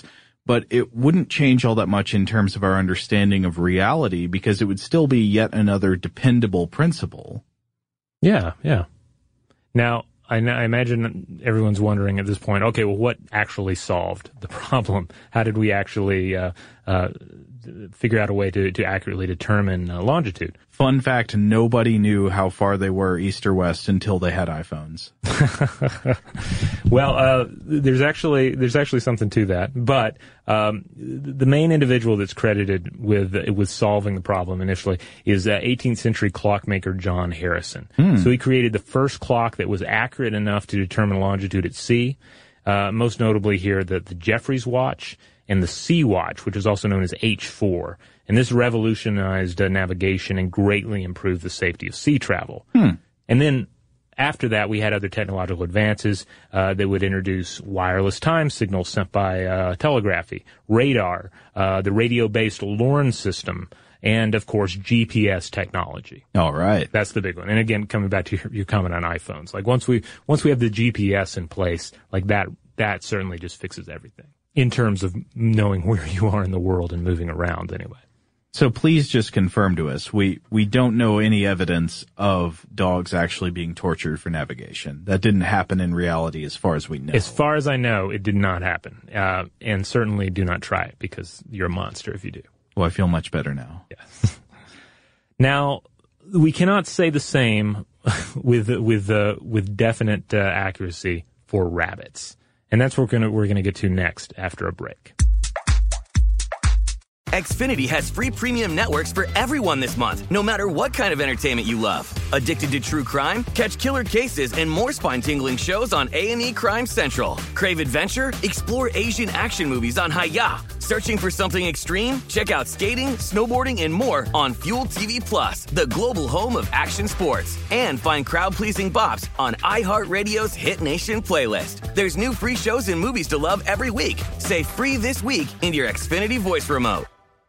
but it wouldn't change all that much in terms of our understanding of reality because it would still be yet another dependable principle. Yeah, yeah. Now, I, I imagine everyone's wondering at this point, okay, well, what actually solved the problem? How did we actually uh, uh, figure out a way to, to accurately determine uh, longitude? Fun fact, nobody knew how far they were east or west until they had iPhones. Well, uh, there's actually there's actually something to that. But um, the main individual that's credited with with solving the problem initially is uh, eighteenth century clockmaker John Harrison. Hmm. So he created the first clock that was accurate enough to determine longitude at sea. Uh, most notably here, the, the Jeffries watch and the Sea Watch, which is also known as H four. And this revolutionized uh, navigation and greatly improved the safety of sea travel. Hmm. And then after that, we had other technological advances uh, that would introduce wireless time signals sent by uh, telegraphy, radar, uh, the radio-based Lorne system, and, of course, G P S technology. All right. That's the big one. And again, coming back to your, your comment on iPhones, like once we once we have the G P S in place, like that, that certainly just fixes everything in terms of knowing where you are in the world and moving around anyway. So please just confirm to us, we, we don't know any evidence of dogs actually being tortured for navigation. That didn't happen in reality as far as we know. As far as I know, it did not happen. Uh, and certainly do not try it because you're a monster if you do. Well, I feel much better now. Yes. Now, we cannot say the same with, with, uh, with definite uh, accuracy for rabbits. And that's what we're gonna, we're gonna get to next after a break. Xfinity has free premium networks for everyone this month, no matter what kind of entertainment you love. Addicted to true crime? Catch killer cases and more spine-tingling shows on A and E Crime Central. Crave adventure? Explore Asian action movies on Hi-Ya. Searching for something extreme? Check out skating, snowboarding, and more on Fuel T V Plus, the global home of action sports. And find crowd-pleasing bops on iHeartRadio's Hit Nation playlist. There's new free shows and movies to love every week. Say free this week in your Xfinity voice remote.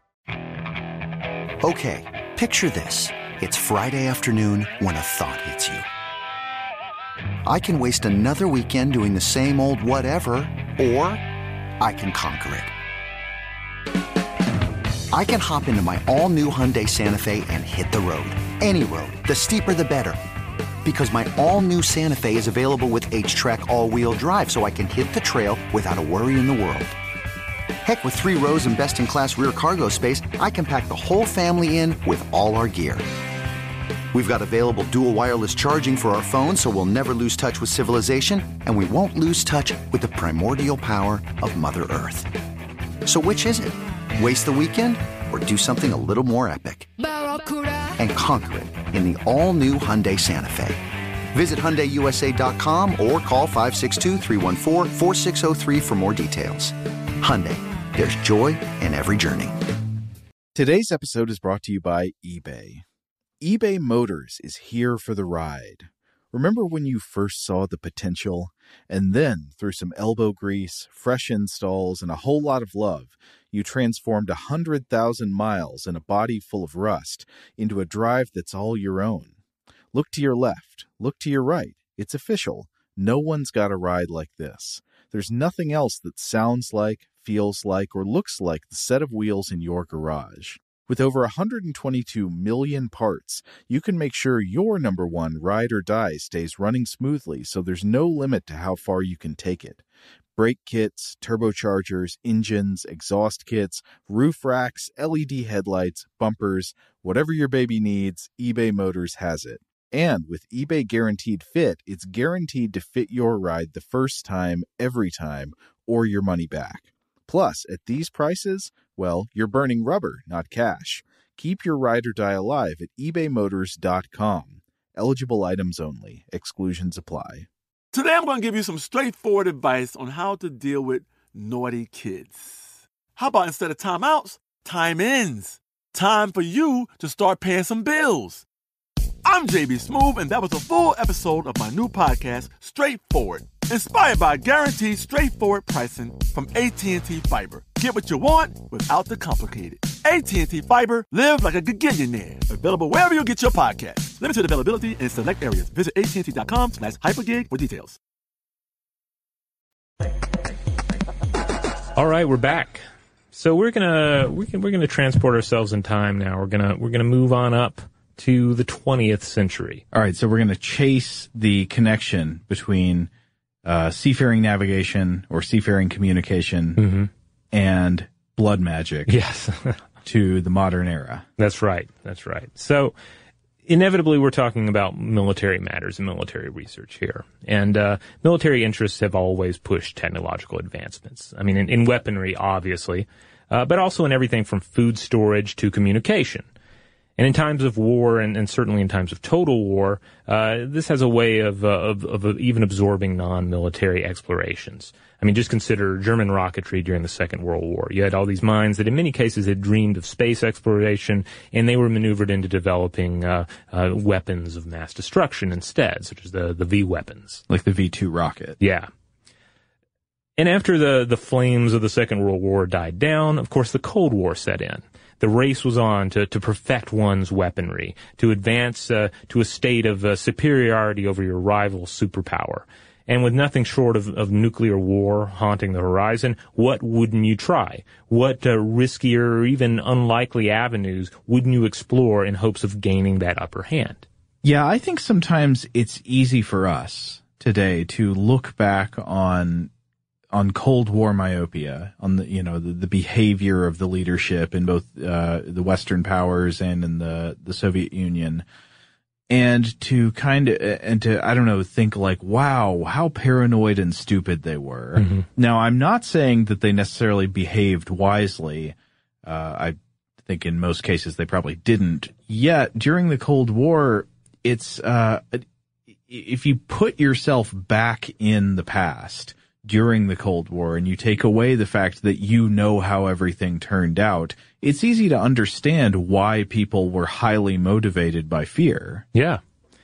Okay, picture this. It's Friday afternoon when a thought hits you. I can waste another weekend doing the same old whatever, or I can conquer it. I can hop into my all-new Hyundai Santa Fe and hit the road. Any road. The steeper, the better. Because my all-new Santa Fe is available with H-Track all-wheel drive, so I can hit the trail without a worry in the world. Heck, with three rows and best-in-class rear cargo space, I can pack the whole family in with all our gear. We've got available dual wireless charging for our phones, so we'll never lose touch with civilization, and we won't lose touch with the primordial power of Mother Earth. So which is it? Waste the weekend or do something a little more epic? And conquer it in the all-new Hyundai Santa Fe. Visit Hyundai U S A dot com or call five six two, three one four, four six zero three for more details. Hyundai, there's joy in every journey. Today's episode is brought to you by eBay. eBay Motors is here for the ride. Remember when you first saw the potential? And then, through some elbow grease, fresh installs, and a whole lot of love, you transformed one hundred thousand miles and a body full of rust into a drive that's all your own. Look to your left. Look to your right. It's official. No one's got a ride like this. There's nothing else that sounds like, feels like, or looks like the set of wheels in your garage. With over one hundred twenty-two million parts, you can make sure your number one ride or die stays running smoothly, so there's no limit to how far you can take it. Brake kits, turbochargers, engines, exhaust kits, roof racks, L E D headlights, bumpers, whatever your baby needs, eBay Motors has it. And with eBay Guaranteed Fit, it's guaranteed to fit your ride the first time, every time, or your money back. Plus, at these prices, well, you're burning rubber, not cash. Keep your ride or die alive at ebay motors dot com. Eligible items only. Exclusions apply. Today I'm going to give you some straightforward advice on how to deal with naughty kids. How about instead of timeouts, time ins? Time for you to start paying some bills. I'm J B Smoove, and that was a full episode of my new podcast, Straightforward, inspired by guaranteed straightforward pricing from A T and T Fiber. Get what you want without the complicated. A T and T Fiber, live like a gigillionaire. Available wherever you get your podcast. Limited availability in select areas. Visit A T and T dot com slash hypergig for details. All right, we're back. So we're gonna we're gonna, we're gonna transport ourselves in time now. We're gonna we're gonna move on up to the twentieth century. All right, so we're gonna chase the connection between uh, seafaring navigation or seafaring communication mm-hmm. and blood magic. Yes, to the modern era. That's right. That's right. So inevitably, we're talking about military matters and military research here. And uh, military interests have always pushed technological advancements. I mean, in, in weaponry, obviously, uh, but also in everything from food storage to communication. And in times of war, and, and certainly in times of total war, uh, this has a way of, uh, of, of even absorbing non-military explorations. I mean, just consider German rocketry during the Second World War. You had all these minds that in many cases had dreamed of space exploration, and they were maneuvered into developing uh, uh, weapons of mass destruction instead, such as the, the V weapons. Like the V two rocket. Yeah. And after the, the flames of the Second World War died down, of course, the Cold War set in. The race was on to, to perfect one's weaponry, to advance uh, to a state of uh, superiority over your rival superpower. And with nothing short of, of nuclear war haunting the horizon, what wouldn't you try? What uh, riskier or even unlikely avenues wouldn't you explore in hopes of gaining that upper hand? Yeah, I think sometimes it's easy for us today to look back on on Cold War myopia, on the, you know, the, the behavior of the leadership in both uh, the Western powers and in the, the Soviet Union. And to kind of, and to, I don't know, think like, wow, how paranoid and stupid they were. Mm-hmm. Now, I'm not saying that they necessarily behaved wisely. Uh, I think in most cases they probably didn't. Yet, during the Cold War, it's, uh, if you put yourself back in the past during the Cold War and you take away the fact that you know how everything turned out, it's easy to understand why people were highly motivated by fear. Yeah.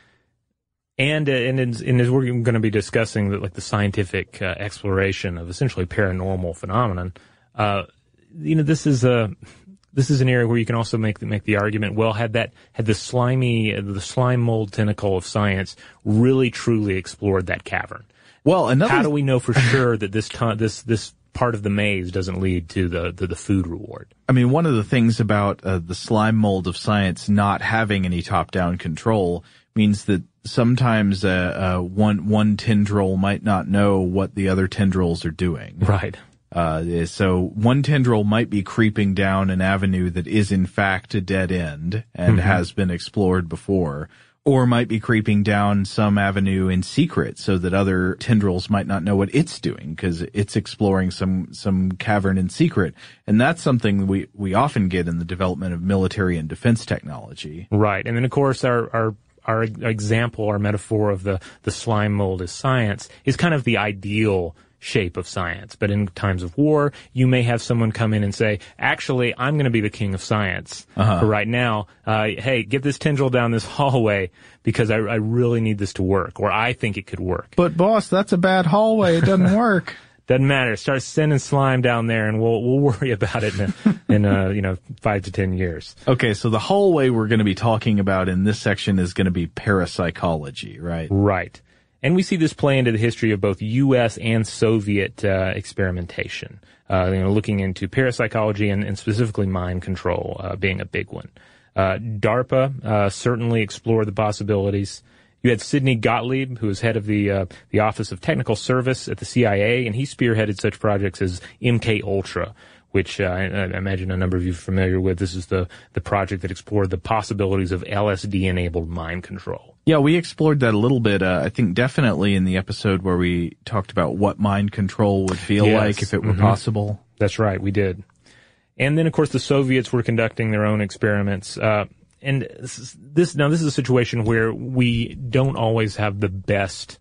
And, uh, and, as, and as we're going to be discussing the, like the scientific uh, exploration of essentially paranormal phenomenon, uh, you know, this is a, this is an area where you can also make the, make the argument, well, had that, had the slimy, the slime mold tentacle of science really truly explored that cavern? Well, another How do we know for sure that this ton, this this part of the maze doesn't lead to the the, the food reward? I mean, one of the things about uh, the slime mold of science not having any top-down control means that sometimes uh, uh, one one tendril might not know what the other tendrils are doing. Right. Uh, so one tendril might be creeping down an avenue that is in fact a dead end and Mm-hmm. has been explored before, or might be creeping down some avenue in secret so that other tendrils might not know what it's doing because it's exploring some, some cavern in secret. And that's something we, we often get in the development of military and defense technology. Right. And then, of course, our, our, our example, our metaphor of the, the slime mold as science is kind of the ideal shape of science. But in times of war, you may have someone come in and say, actually, I'm going to be the king of science. Uh-huh. For right now, uh, hey, get this tendril down this hallway because I, I really need this to work, or I think it could work. But boss, that's a bad hallway. It doesn't work. Doesn't matter. Start sending slime down there and we'll, we'll worry about it in, a, in uh, you know, five to ten years. Okay. So the hallway we're going to be talking about in this section is going to be parapsychology, right? Right. And we see this play into the history of both U S and Soviet uh, experimentation, uh, you know, looking into parapsychology and, and specifically mind control uh, being a big one. Uh, DARPA uh, certainly explored the possibilities. You had Sidney Gottlieb, who was head of the uh, the Office of Technical Service at the C I A, and he spearheaded such projects as M K Ultra, which uh, I, I imagine a number of you are familiar with. This is the, the project that explored the possibilities of L S D-enabled mind control. Yeah, we explored that a little bit, uh, I think definitely in the episode where we talked about what mind control would feel Yes. like if it were Mm-hmm. possible. That's right, we did. And then, of course, the Soviets were conducting their own experiments. Uh, and this, this now this is a situation where we don't always have the best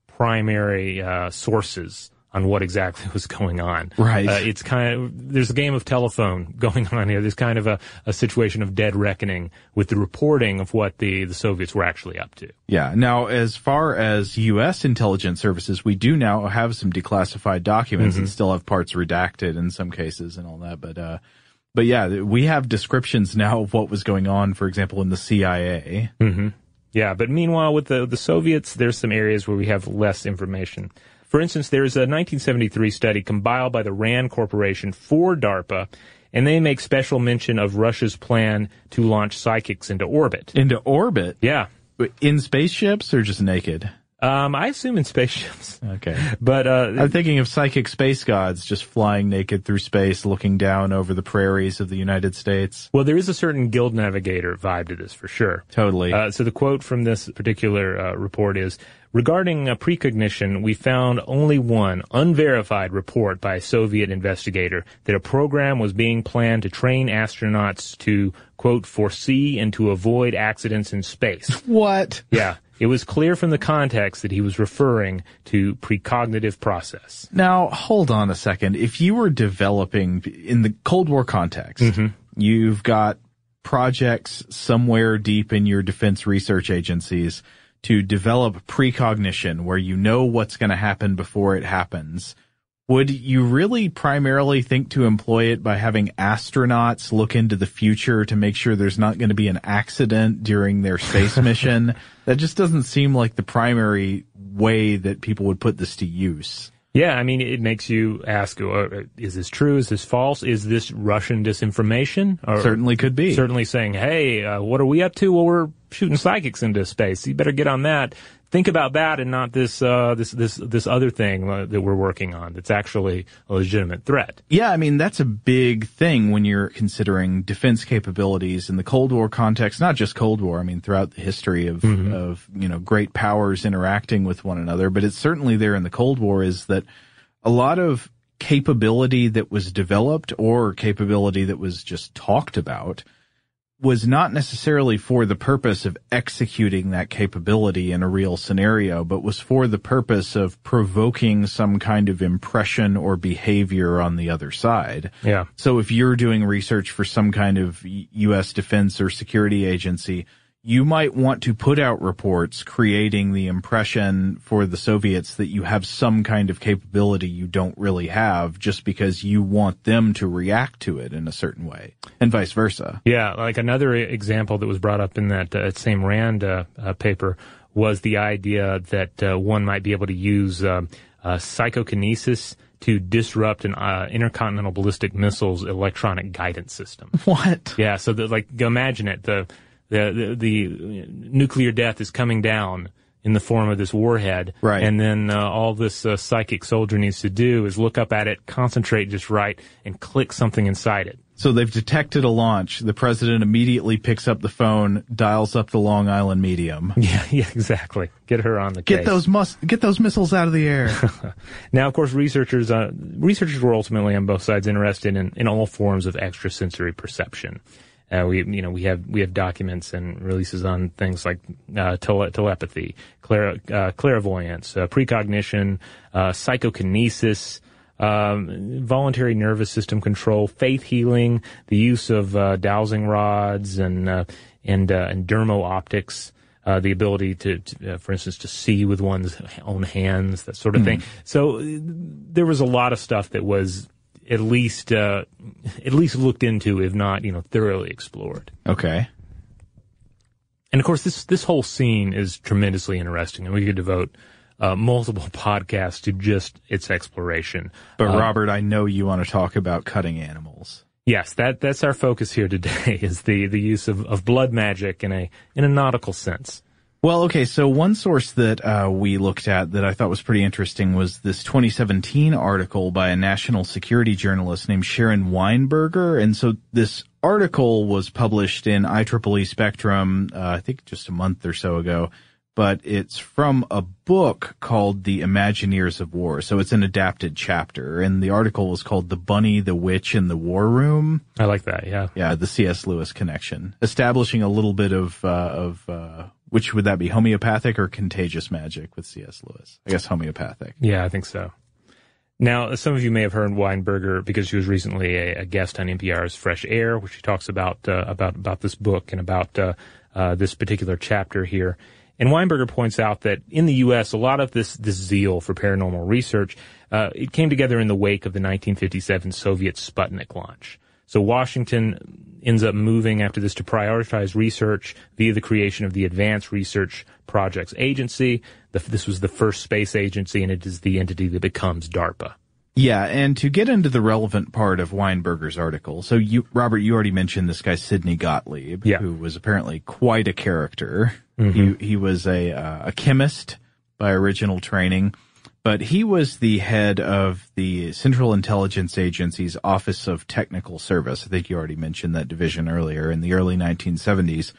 primary uh, sources on what exactly was going on. Right. Uh, it's kind of, there's a game of telephone going on here. There's kind of a, a situation of dead reckoning with the reporting of what the, the Soviets were actually up to. Yeah. Now, as far as U S intelligence services, we do now have some declassified documents Mm-hmm. and still have parts redacted in some cases and all that. But, uh, but yeah, we have descriptions now of what was going on, for example, in the C I A. Mm-hmm. Yeah. But meanwhile, with the, the Soviets, there's some areas where we have less information. For instance, there's a nineteen seventy-three study compiled by the RAND Corporation for DARPA, and they make special mention of Russia's plan to launch psychics into orbit. Into orbit? Yeah. In spaceships or just naked? Um, I assume in spaceships. Okay. But, uh... I'm thinking of psychic space gods just flying naked through space, looking down over the prairies of the United States. Well, there is a certain Guild Navigator vibe to this, for sure. Totally. Uh, so the quote from this particular uh, report is, regarding uh, precognition, we found only one unverified report by a Soviet investigator that a program was being planned to train astronauts to, quote, foresee and to avoid accidents in space. What? Yeah. It was clear from the context that he was referring to precognitive process. Now, hold on a second. If you were developing in the Cold War context, mm-hmm. you've got projects somewhere deep in your defense research agencies to develop precognition where you know what's going to happen before it happens. Would you really primarily think to employ it by having astronauts look into the future to make sure there's not going to be an accident during their space mission? That just doesn't seem like the primary way that people would put this to use. Yeah, I mean, it makes you ask, uh, is this true? Is this false? Is this Russian disinformation? Or certainly could be. Certainly saying, hey, uh, what are we up to? Well, we're shooting psychics into space. You better get on that. Think about that and not this, uh, this, this, this other thing uh, that we're working on that's actually a legitimate threat. Yeah, I mean, that's a big thing when you're considering defense capabilities in the Cold War context, not just Cold War, I mean, throughout the history of, mm-hmm. of, you know, great powers interacting with one another, but it's certainly there in the Cold War is that a lot of capability that was developed or capability that was just talked about was not necessarily for the purpose of executing that capability in a real scenario, but was for the purpose of provoking some kind of impression or behavior on the other side. Yeah. So if you're doing research for some kind of U S defense or security agency, you might want to put out reports creating the impression for the Soviets that you have some kind of capability you don't really have just because you want them to react to it in a certain way, and vice versa. Yeah, like another example that was brought up in that uh, same RAND uh, uh, paper was the idea that uh, one might be able to use uh, uh, psychokinesis to disrupt an uh, intercontinental ballistic missile's electronic guidance system. What? Yeah, so the, like imagine it, the The, the, the nuclear death is coming down in the form of this warhead. Right. And then uh, all this uh, psychic soldier needs to do is look up at it, concentrate just right, and click something inside it. So they've detected a launch. The president immediately picks up the phone, dials up the Long Island medium. Yeah, yeah, exactly. Get her on the get case. Those mus- get those missiles out of the air. Now, of course, researchers uh, researchers were ultimately on both sides interested in, in all forms of extrasensory perception. Uh, we, you know, we have, we have documents and releases on things like, uh, tele- telepathy, clair- uh, clairvoyance, uh, precognition, uh, psychokinesis, um, voluntary nervous system control, faith healing, the use of, uh, dowsing rods and, uh, and, uh, and dermo-optics, uh, the ability to, to uh, for instance, to see with one's own hands, that sort of mm. thing. So uh, there was a lot of stuff that was, at least, uh, at least looked into, if not, you know, thoroughly explored. Okay. And of course, this, this whole scene is tremendously interesting, and we could devote, uh, multiple podcasts to just its exploration. But uh, Robert, I know you want to talk about cutting animals. Yes, that, that's our focus here today, is the, the use of, of blood magic in a, in a nautical sense. Well, okay, so one source that uh, we looked at that I thought was pretty interesting was this twenty seventeen article by a national security journalist named Sharon Weinberger. And so this article was published in I triple E Spectrum, uh, I think just a month or so ago, but it's from a book called The Imagineers of War. So it's an adapted chapter, and the article was called The Bunny, the Witch, and the War Room. I like that, yeah. Yeah, the C S. Lewis connection. Establishing a little bit of, uh, of, uh, which would that be, homeopathic or contagious magic with C S. Lewis? I guess homeopathic. Yeah, I think so. Now, some of you may have heard Weinberger because she was recently a, a guest on N P R's Fresh Air, where she talks about uh, about about this book and about uh, uh, this particular chapter here. And Weinberger points out that in the U S, a lot of this this zeal for paranormal research, uh, it came together in the wake of the nineteen fifty-seven Soviet Sputnik launch. So Washington ends up moving after this to prioritize research via the creation of the Advanced Research Projects Agency. The, this was the first space agency, and it is the entity that becomes DARPA. Yeah, and to get into the relevant part of Weinberger's article, so you, Robert, you already mentioned this guy Sidney Gottlieb, yeah. who was apparently quite a character. Mm-hmm. He, he was a, uh, a chemist by original training, but he was the head of the Central Intelligence Agency's Office of Technical Service. I think you already mentioned that division earlier in the early nineteen seventies.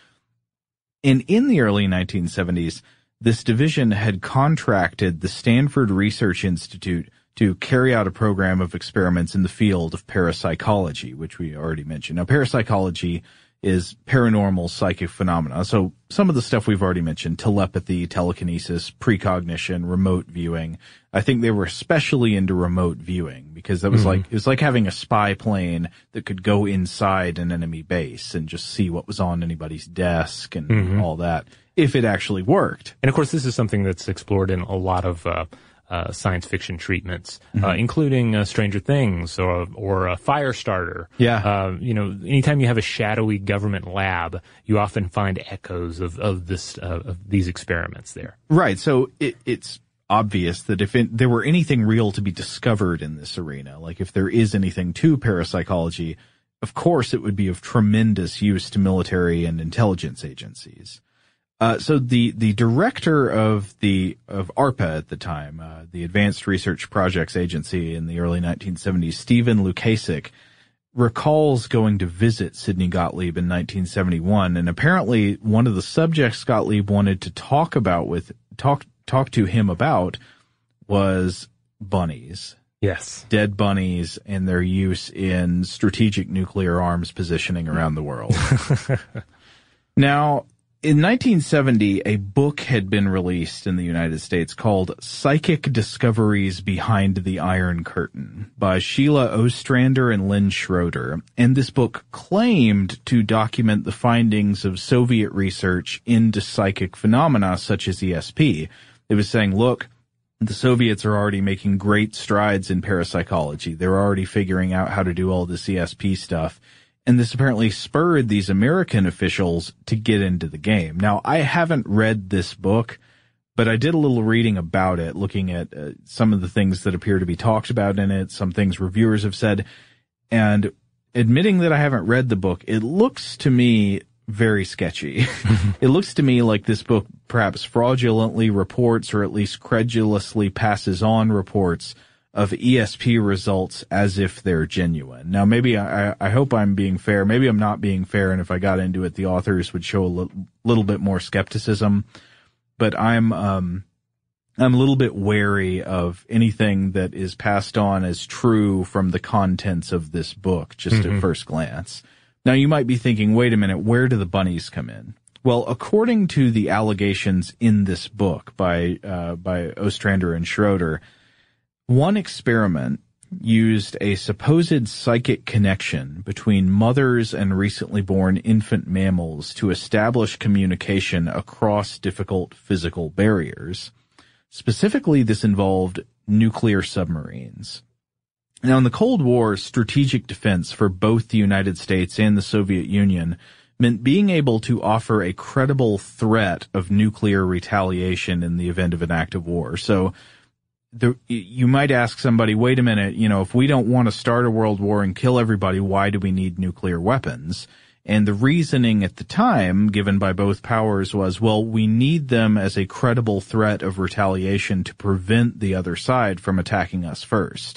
And in the early nineteen seventies, this division had contracted the Stanford Research Institute to carry out a program of experiments in the field of parapsychology, which we already mentioned. Now, parapsychology is paranormal psychic phenomena. So some of the stuff we've already mentioned, telepathy, telekinesis, precognition, remote viewing. I think they were especially into remote viewing because that was mm-hmm. like, it was like having a spy plane that could go inside an enemy base and just see what was on anybody's desk and mm-hmm. all that, if it actually worked. And of course, this is something that's explored in a lot of, uh, Uh, science fiction treatments, mm-hmm. uh, including uh, Stranger Things or or a Firestarter. Yeah. Uh, you know, anytime you have a shadowy government lab, you often find echoes of of this uh, of these experiments there. Right. So it, it's obvious that if it, there were anything real to be discovered in this arena, like if there is anything to parapsychology, of course it would be of tremendous use to military and intelligence agencies. Uh, so the, the director of the, of ARPA at the time, uh, the Advanced Research Projects Agency in the early nineteen seventies, Stephen Lukasik, recalls going to visit Sidney Gottlieb in nineteen seventy-one. And apparently one of the subjects Gottlieb wanted to talk about with, talk, talk to him about was bunnies. Yes. Dead bunnies and their use in strategic nuclear arms positioning around the world. Now, in nineteen seventy, a book had been released in the United States called Psychic Discoveries Behind the Iron Curtain by Sheila Ostrander and Lynn Schroeder. And this book claimed to document the findings of Soviet research into psychic phenomena such as E S P. It was saying, look, the Soviets are already making great strides in parapsychology. They're already figuring out how to do all this E S P stuff. And this apparently spurred these American officials to get into the game. Now, I haven't read this book, but I did a little reading about it, looking at uh, some of the things that appear to be talked about in it, some things reviewers have said. And admitting that I haven't read the book, it looks to me very sketchy. It looks to me like this book perhaps fraudulently reports or at least credulously passes on reports of E S P results as if they're genuine. Now, maybe I, I hope I'm being fair. Maybe I'm not being fair, and if I got into it, the authors would show a little, little bit more skepticism. But I'm um, I'm a little bit wary of anything that is passed on as true from the contents of this book, just mm-hmm. at first glance. Now, you might be thinking, wait a minute, where do the bunnies come in? Well, according to the allegations in this book by uh, by Ostrander and Schroeder, one experiment used a supposed psychic connection between mothers and recently born infant mammals to establish communication across difficult physical barriers. Specifically, this involved nuclear submarines. Now, in the Cold War, strategic defense for both the United States and the Soviet Union meant being able to offer a credible threat of nuclear retaliation in the event of an act of war. So, The, you might ask somebody, wait a minute, you know, if we don't want to start a world war and kill everybody, why do we need nuclear weapons? And the reasoning at the time given by both powers was, well, we need them as a credible threat of retaliation to prevent the other side from attacking us first.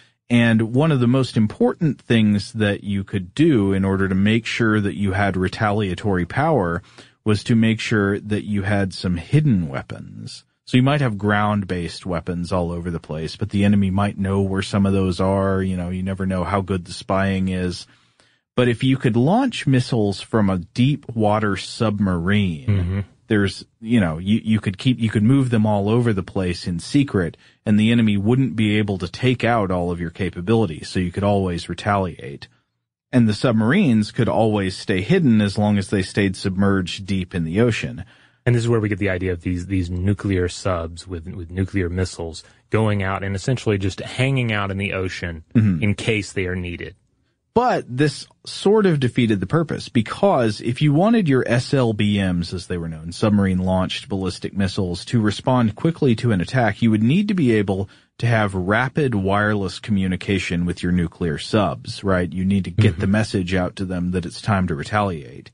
And one of the most important things that you could do in order to make sure that you had retaliatory power was to make sure that you had some hidden weapons. So you might have ground-based weapons all over the place, but the enemy might know where some of those are. You know, you never know how good the spying is. But if you could launch missiles from a deep water submarine, mm-hmm. there's, you know, you, you could keep, you could move them all over the place in secret, and the enemy wouldn't be able to take out all of your capabilities, so you could always retaliate. And the submarines could always stay hidden as long as they stayed submerged deep in the ocean. And this is where we get the idea of these these nuclear subs with with nuclear missiles going out and essentially just hanging out in the ocean mm-hmm. in case they are needed. But this sort of defeated the purpose, because if you wanted your S L B Ms, as they were known, submarine-launched ballistic missiles, to respond quickly to an attack, you would need to be able to have rapid wireless communication with your nuclear subs, right? You need to get mm-hmm. the message out to them that it's time to retaliate.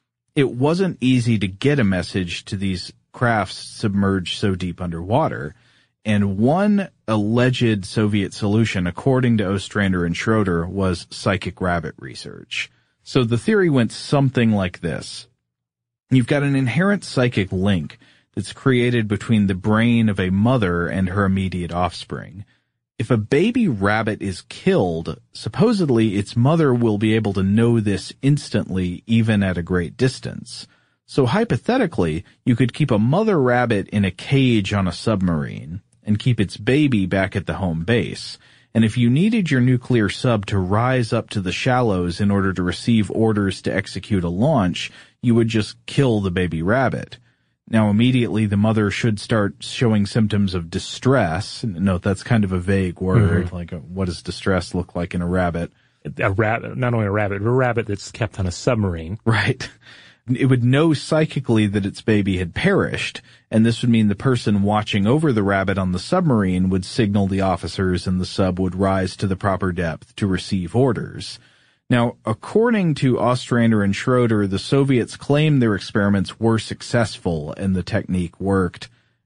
It wasn't easy to get a message to these crafts submerged so deep underwater. And one alleged Soviet solution, according to Ostrander and Schroeder, was psychic rabbit research. So the theory went something like this. You've got an inherent psychic link that's created between the brain of a mother and her immediate offspring. If a baby rabbit is killed, supposedly its mother will be able to know this instantly, even at a great distance. So hypothetically, you could keep a mother rabbit in a cage on a submarine and keep its baby back at the home base. And if you needed your nuclear sub to rise up to the shallows in order to receive orders to execute a launch, you would just kill the baby rabbit. Now, immediately, the mother should start showing symptoms of distress. Note, that's kind of a vague word. Mm-hmm. Like, what does distress look like in a rabbit? A rabbit, not only a rabbit, but a rabbit that's kept on a submarine. Right. It would know psychically that its baby had perished, and this would mean the person watching over the rabbit on the submarine would signal the officers, and the sub would rise to the proper depth to receive orders. Now, according to Ostrander and Schroeder, the Soviets claim their experiments were successful and the technique worked.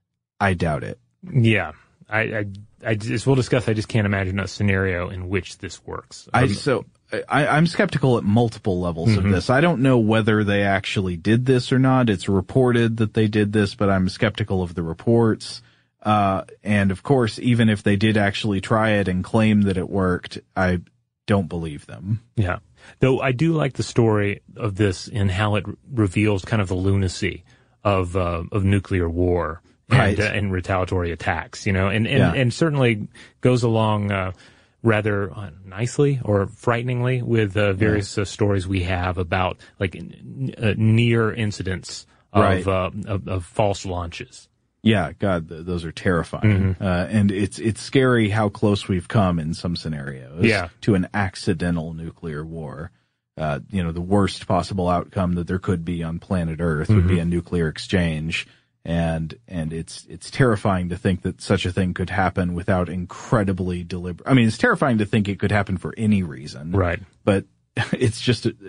I doubt it. Yeah. I, I, I just, we'll discuss, I just can't imagine a scenario in which this works. I, so, I, I'm skeptical at multiple levels mm-hmm. of this. I don't know whether they actually did this or not. It's reported that they did this, but I'm skeptical of the reports. Uh, and of course, even if they did actually try it and claim that it worked, I don't believe them. Yeah. Though I do like the story of this and how it reveals kind of the lunacy of, uh, of nuclear war. Right. And, uh, and retaliatory attacks, you know, and, and, yeah. and certainly goes along, uh, rather uh, nicely or frighteningly with uh, various uh, stories we have about like n- uh, near incidents of, right. uh, of, of false launches. Yeah, God, th- those are terrifying. Mm-hmm. Uh, and it's it's scary how close we've come in some scenarios yeah. to an accidental nuclear war. Uh, you know, the worst possible outcome that there could be on planet Earth mm-hmm. would be a nuclear exchange. And, and it's, it's terrifying to think that such a thing could happen without incredibly deliberate. I mean, it's terrifying to think it could happen for any reason. Right. But it's just a,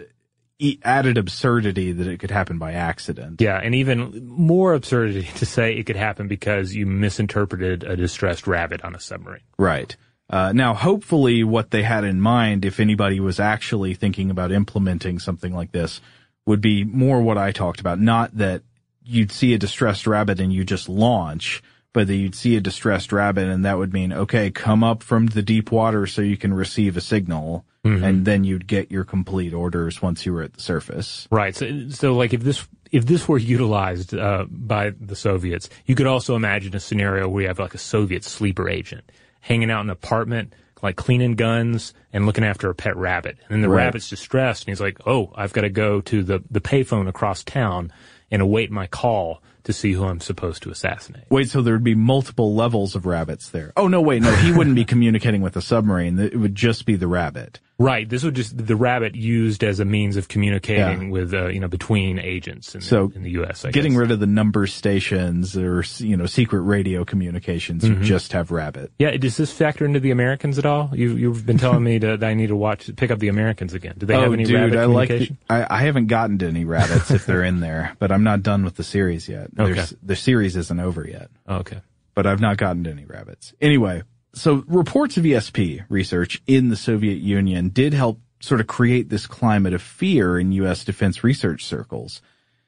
added absurdity that it could happen by accident. Yeah. And even more absurdity to say it could happen because you misinterpreted a distressed rabbit on a submarine. Right. Uh, now, hopefully what they had in mind, if anybody was actually thinking about implementing something like this, would be more what I talked about. Not that you'd see a distressed rabbit and you just launch, but that you'd see a distressed rabbit and that would mean, okay, come up from the deep water so you can receive a signal, mm-hmm. and then you'd get your complete orders once you were at the surface. Right. So, so like if this, if this were utilized, uh, by the Soviets, you could also imagine a scenario where you have like a Soviet sleeper agent hanging out in an apartment, like cleaning guns and looking after a pet rabbit. And then the right. rabbit's distressed and he's like, oh, I've got to go to the, the payphone across town and await my call to see who I'm supposed to assassinate. Wait, so there'd be multiple levels of rabbits there. Oh, no, wait, no, he wouldn't be communicating with the submarine. It would just be the rabbit. Right. This would just, the rabbit used as a means of communicating yeah. with, uh, you know, between agents in, so in the U S, I getting guess. rid of the number stations or, you know, secret radio communications, mm-hmm. you just have rabbit. Yeah. Does this factor into the Americans at all? You, you've been telling me to, that I need to watch, pick up the Americans again. Do they oh, have any dude, rabbit I like communication? the, I, I haven't gotten to any rabbits if they're in there, but I'm not done with the series yet. Okay. There's, the series isn't over yet. Okay. But I've not gotten to any rabbits. Anyway, so reports of E S P research in the Soviet Union did help sort of create this climate of fear in U S defense research circles.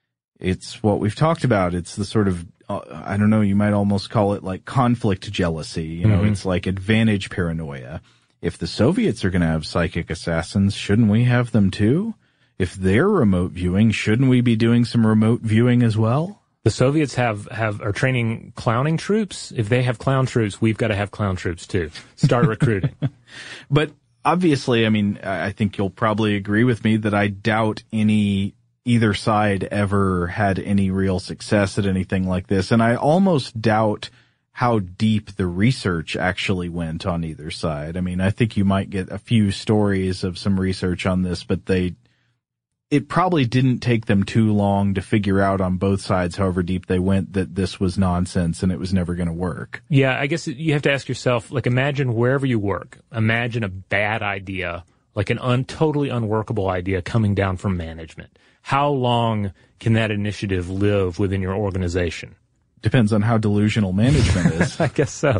It's what we've talked about. It's the sort of, uh, I don't know, you might almost call it like conflict jealousy. You know, mm-hmm. it's like advantage paranoia. If the Soviets are going to have psychic assassins, shouldn't we have them too? If they're remote viewing, shouldn't we be doing some remote viewing as well? The Soviets have, have, are training clowning troops. If they have clown troops, we've got to have clown troops too. Start recruiting. But obviously, I mean, I think you'll probably agree with me that I doubt any, either side ever had any real success at anything like this. And I almost doubt how deep the research actually went on either side. I mean, I think you might get a few stories of some research on this, but they, it probably didn't take them too long to figure out on both sides, however deep they went, that this was nonsense and it was never going to work. Yeah, I guess you have to ask yourself, like, imagine wherever you work, imagine a bad idea, like an un, totally unworkable idea coming down from management. How long can that initiative live within your organization? Depends on how delusional management is. I guess so.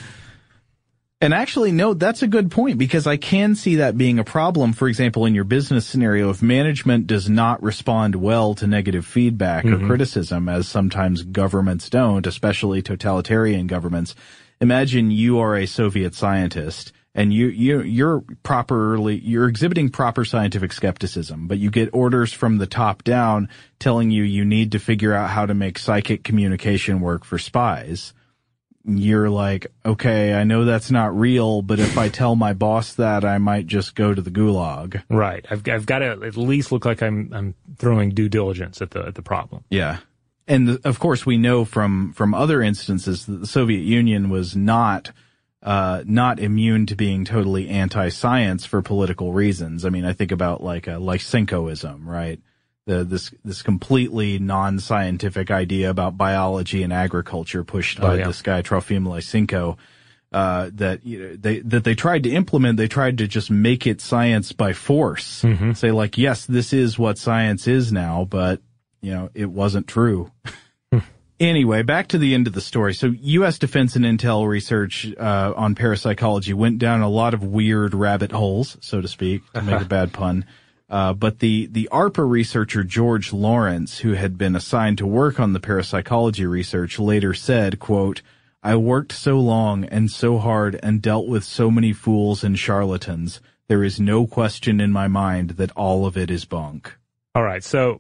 And actually, no, that's a good point, because I can see that being a problem. For example, in your business scenario, if management does not respond well to negative feedback mm-hmm. or criticism, as sometimes governments don't, especially totalitarian governments, imagine you are a Soviet scientist and you, you, you're properly, you're exhibiting proper scientific skepticism, but you get orders from the top down telling you you need to figure out how to make psychic communication work for spies. You're like, okay, I know that's not real, but if I tell my boss that, I might just go to the gulag. Right. I've, I've got to at least look like I'm, I'm throwing due diligence at the, at the problem. Yeah. And the, of course, we know from, from other instances that the Soviet Union was not Uh, not immune to being totally anti-science for political reasons. I mean, I think about like a Lysenkoism, right? The, this, this completely non-scientific idea about biology and agriculture pushed by oh, yeah. this guy, Trofim Lysenko, uh, that, you know, they, that they tried to implement. They tried to just make it science by force. Mm-hmm. Say like, yes, this is what science is now, but, you know, it wasn't true. Anyway, back to the end of the story. So U S Defense and Intel research uh, on parapsychology went down a lot of weird rabbit holes, so to speak, to make a bad pun. Uh, but the, the ARPA researcher George Lawrence, who had been assigned to work on the parapsychology research, later said, quote, "I worked so long and so hard and dealt with so many fools and charlatans. There is no question in my mind that all of it is bunk." All right, so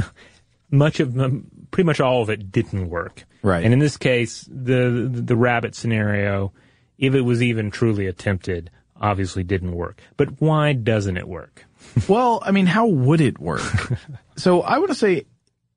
much of them, pretty much all of it didn't work. Right. And in this case, the, the the rabbit scenario, if it was even truly attempted, obviously didn't work. But why doesn't it work? Well, I mean, how would it work? So I want to say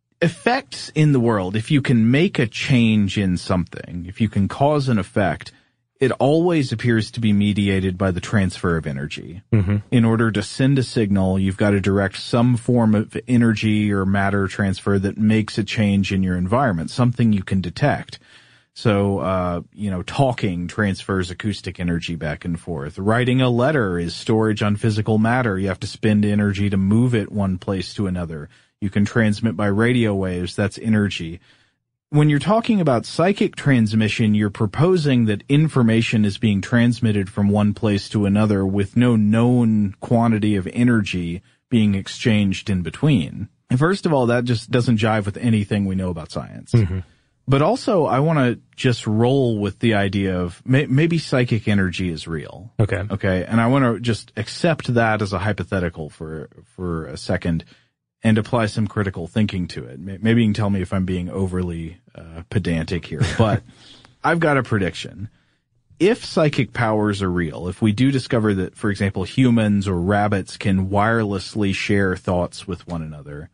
effects in the world, if you can make a change in something, if you can cause an effect, it always appears to be mediated by the transfer of energy. Mm-hmm. In order to send a signal, you've got to direct some form of energy or matter transfer that makes a change in your environment, something you can detect. So, uh, you know, talking transfers acoustic energy back and forth. Writing a letter is storage on physical matter. You have to spend energy to move it one place to another. You can transmit by radio waves. That's energy. When you're talking about psychic transmission, you're proposing that information is being transmitted from one place to another with no known quantity of energy being exchanged in between. And first of all, that just doesn't jive with anything we know about science. Mm-hmm. But also, I want to just roll with the idea of may, maybe psychic energy is real. Okay. Okay. And I want to just accept that as a hypothetical for, for a second and apply some critical thinking to it. Maybe you can tell me if I'm being overly uh, pedantic here, but I've got a prediction. If psychic powers are real, if we do discover that, for example, humans or rabbits can wirelessly share thoughts with one another,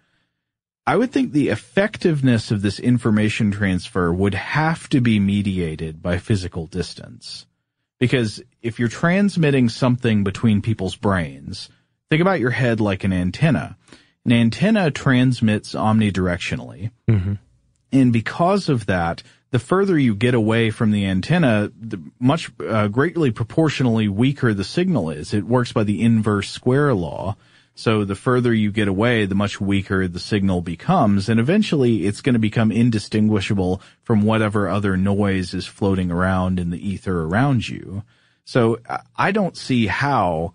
I would think the effectiveness of this information transfer would have to be mediated by physical distance. Because if you're transmitting something between people's brains, think about your head like an antenna. An antenna transmits omnidirectionally. Mm-hmm. And because of that, the further you get away from the antenna, the much uh, greatly proportionally weaker the signal is. It works by the inverse square law. So the further you get away, the much weaker the signal becomes, and eventually it's going to become indistinguishable from whatever other noise is floating around in the ether around you. So I don't see how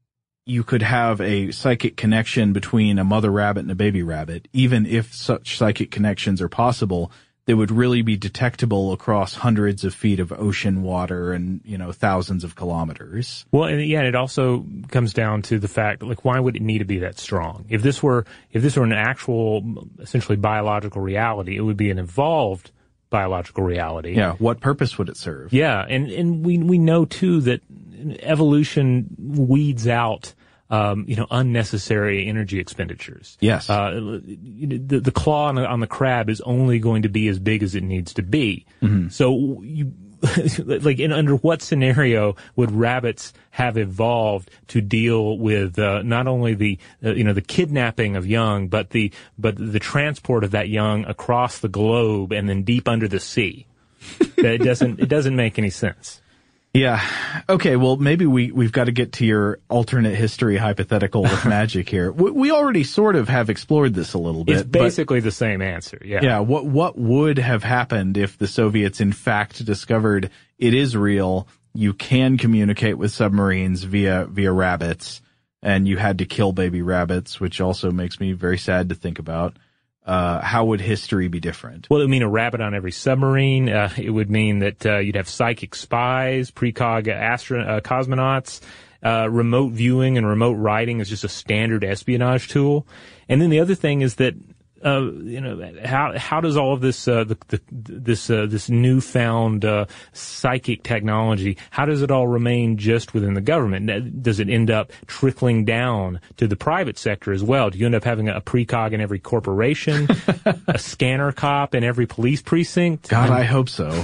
you could have a psychic connection between a mother rabbit and a baby rabbit, even if such psychic connections are possible. They would really be detectable across hundreds of feet of ocean water and, you know, thousands of kilometers. Well, and yeah, it also comes down to the fact, like, why would it need to be that strong? If this were, if this were an actual, essentially biological reality, it would be an evolved biological reality. Yeah. What purpose would it serve? Yeah. And, and we, we know too that evolution weeds out um, you know, unnecessary energy expenditures. Yes. Uh, the, the claw on the, on the crab is only going to be as big as it needs to be. Mm-hmm. So you, like, in under what scenario would rabbits have evolved to deal with uh, not only the uh, you know the kidnapping of young, but the but the transport of that young across the globe and then deep under the sea? It doesn't it doesn't make any sense. Yeah. Okay. Well, maybe we, we've got to get to your alternate history hypothetical with magic here. We, we already sort of have explored this a little bit. It's basically the same answer. Yeah. Yeah. What, what would have happened if the Soviets in fact discovered it is real? You can communicate with submarines via, via rabbits, and you had to kill baby rabbits, which also makes me very sad to think about. Uh, how would history be different? Well, it would mean a rabbit on every submarine. Uh, it would mean that uh, you'd have psychic spies, precog astro- uh, cosmonauts. Uh, remote viewing and remote writing is just a standard espionage tool. And then the other thing is that, uh, you know, how how does all of this uh, the, the, this uh, this newfound uh, psychic technology? How does it all remain just within the government? Does it end up trickling down to the private sector as well? Do you end up having a precog in every corporation, a scanner cop in every police precinct? God, I hope so.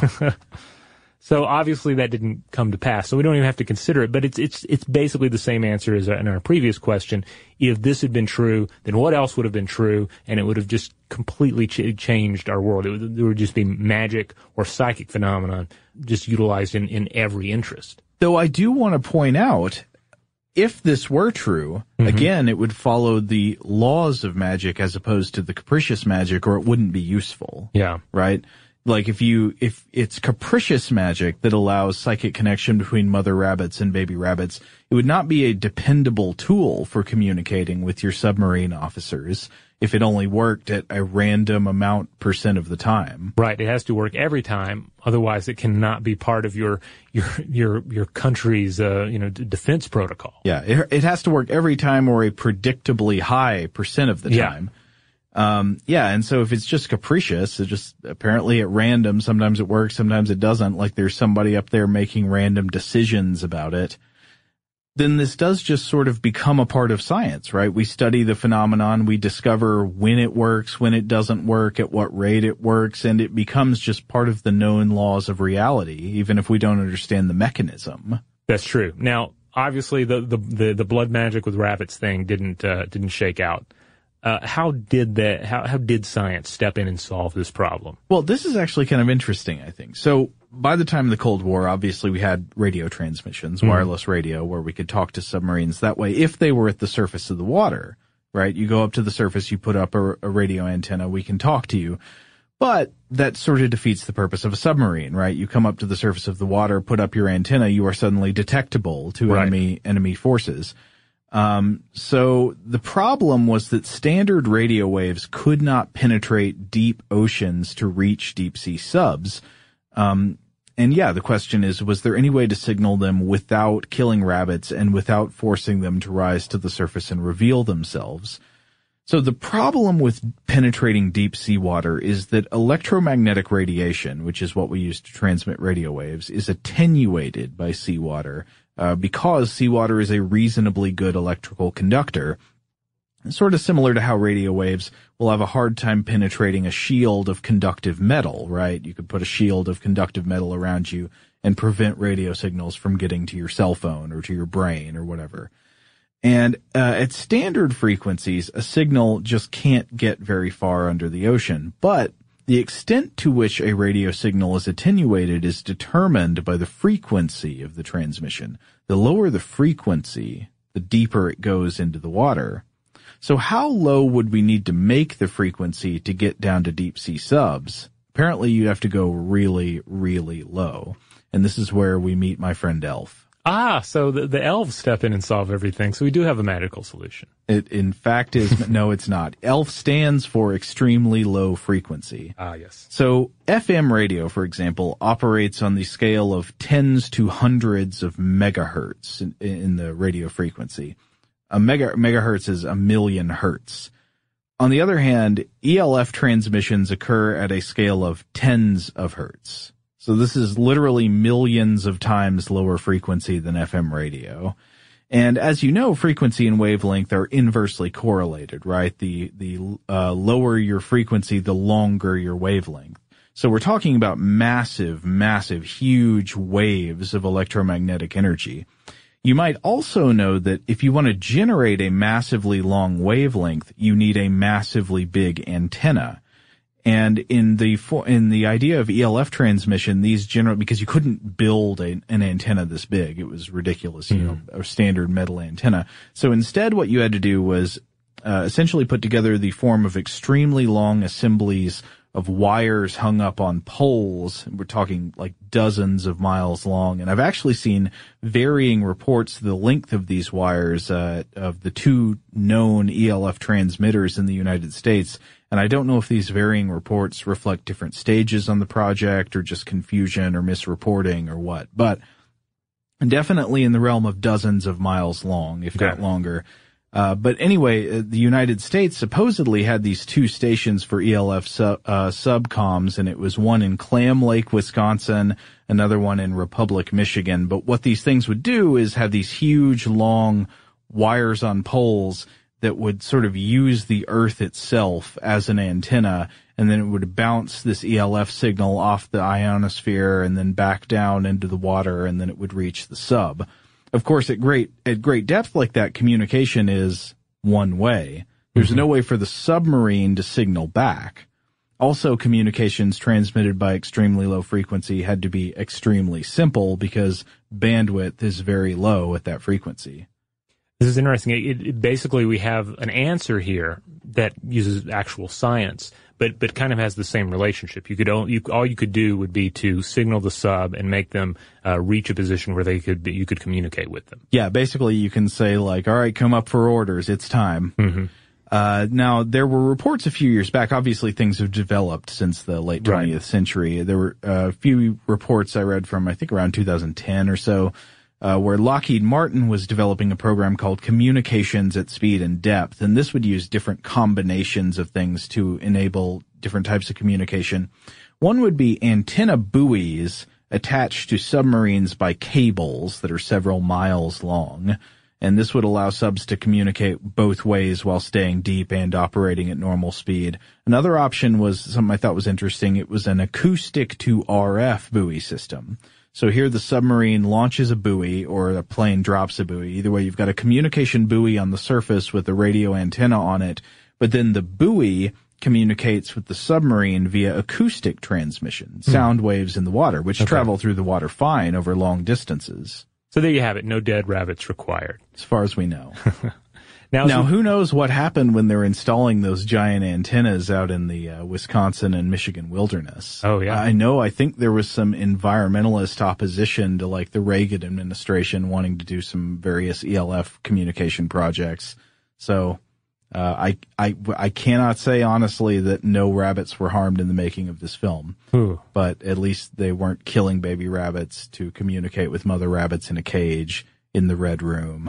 So obviously that didn't come to pass. So we don't even have to consider it. But it's it's it's basically the same answer as in our previous question. If this had been true, then what else would have been true? And it would have just completely ch- changed our world. It would, it would just be magic or psychic phenomenon just utilized in, in every interest. Though I do want to point out, if this were true, mm-hmm. again, it would follow the laws of magic as opposed to the capricious magic, or it wouldn't be useful. Yeah. Right? Like if you, if it's capricious magic that allows psychic connection between mother rabbits and baby rabbits, it would not be a dependable tool for communicating with your submarine officers if it only worked at a random amount percent of the time. Right. It has to work every time. Otherwise it cannot be part of your, your, your, your country's, uh, you know, d- defense protocol. Yeah. It, it has to work every time or a predictably high percent of the yeah. time. Um, yeah, and so if it's just capricious, it just apparently at random, sometimes it works, sometimes it doesn't, like there's somebody up there making random decisions about it, then this does just sort of become a part of science, right? We study the phenomenon, we discover when it works, when it doesn't work, at what rate it works, and it becomes just part of the known laws of reality, even if we don't understand the mechanism. That's true. Now, obviously the, the, the, the blood magic with rabbits thing didn't, uh, didn't shake out. Uh, how did that, how, how did science step in and solve this problem? Well, this is actually kind of interesting, I think. So by the time of the Cold War, obviously we had radio transmissions, mm-hmm. wireless radio, where we could talk to submarines that way if they were at the surface of the water, right? You go up to the surface, you put up a, a radio antenna, we can talk to you. But that sort of defeats the purpose of a submarine, right? You come up to the surface of the water, put up your antenna, you are suddenly detectable to right. enemy, enemy forces. Um, so the problem was that standard radio waves could not penetrate deep oceans to reach deep sea subs. Um, and yeah, the question is, was there any way to signal them without killing rabbits and without forcing them to rise to the surface and reveal themselves? So the problem with penetrating deep sea water is that electromagnetic radiation, which is what we use to transmit radio waves, is attenuated by seawater. Uh, because seawater is a reasonably good electrical conductor, sort of similar to how radio waves will have a hard time penetrating a shield of conductive metal, right? You could put a shield of conductive metal around you and prevent radio signals from getting to your cell phone or to your brain or whatever. And uh, at standard frequencies, a signal just can't get very far under the ocean, but the extent to which a radio signal is attenuated is determined by the frequency of the transmission. The lower the frequency, the deeper it goes into the water. So how low would we need to make the frequency to get down to deep sea subs? Apparently you'd have to go really, really low. And this is where we meet my friend Elf. Ah, so the, the elves step in and solve everything. So we do have a magical solution. It, in fact, is, no, it's not. ELF stands for extremely low frequency. Ah, yes. So F M radio, for example, operates on the scale of tens to hundreds of megahertz in, in the radio frequency. A mega, megahertz is a million hertz. On the other hand, E L F transmissions occur at a scale of tens of hertz. So this is literally millions of times lower frequency than F M radio. And as you know, frequency and wavelength are inversely correlated, right? The, the, uh, lower your frequency, the longer your wavelength. So we're talking about massive, massive, huge waves of electromagnetic energy. You might also know that if you want to generate a massively long wavelength, you need a massively big antenna. And in the in the idea of E L F transmission, these general because you couldn't build a, an antenna this big, it was ridiculous, you mm-hmm. know, a standard metal antenna. So instead, what you had to do was uh, essentially put together the form of extremely long assemblies of wires hung up on poles. We're talking like dozens of miles long, and I've actually seen varying reports of the length of these wires uh, of the two known E L F transmitters in the United States. And I don't know if these varying reports reflect different stages on the project or just confusion or misreporting or what, but definitely in the realm of dozens of miles long, if not longer. Uh, but anyway, the United States supposedly had these two stations for E L F sub, uh, subcoms, and it was one in Clam Lake, Wisconsin, another one in Republic, Michigan. But what these things would do is have these huge, long wires on poles that would sort of use the earth itself as an antenna, and then it would bounce this E L F signal off the ionosphere and then back down into the water, and then it would reach the sub. Of course, at great at great depth like that, communication is one way. There's mm-hmm. no way for the submarine to signal back. Also, communications transmitted by extremely low frequency had to be extremely simple because bandwidth is very low at that frequency. This is interesting. It, it, basically, we have an answer here that uses actual science, but but kind of has the same relationship. You could all you, all you could do would be to signal the sub and make them uh, reach a position where they could you could communicate with them. Yeah, basically, you can say like, "All right, come up for orders. It's time." Mm-hmm. Uh, now, there were reports a few years back. Obviously, things have developed since the late twentieth right. century. There were a few reports I read from, I think, around two thousand ten or so. Uh, where Lockheed Martin was developing a program called Communications at Speed and Depth, and this would use different combinations of things to enable different types of communication. One would be antenna buoys attached to submarines by cables that are several miles long, and this would allow subs to communicate both ways while staying deep and operating at normal speed. Another option was something I thought was interesting. It was an acoustic to R F buoy system. So here the submarine launches a buoy or a plane drops a buoy. Either way, you've got a communication buoy on the surface with a radio antenna on it, but then the buoy communicates with the submarine via acoustic transmission, sound hmm. waves in the water, which okay. travel through the water fine over long distances. So there you have it. No dead rabbits required. As far as we know. Now, now who knows what happened when they're installing those giant antennas out in the uh, Wisconsin and Michigan wilderness? Oh, yeah. I know. I think there was some environmentalist opposition to, like, the Reagan administration wanting to do some various E L F communication projects. So uh, I, I, I cannot say, honestly, that no rabbits were harmed in the making of this film. Ooh. But at least they weren't killing baby rabbits to communicate with mother rabbits in a cage in the Red Room.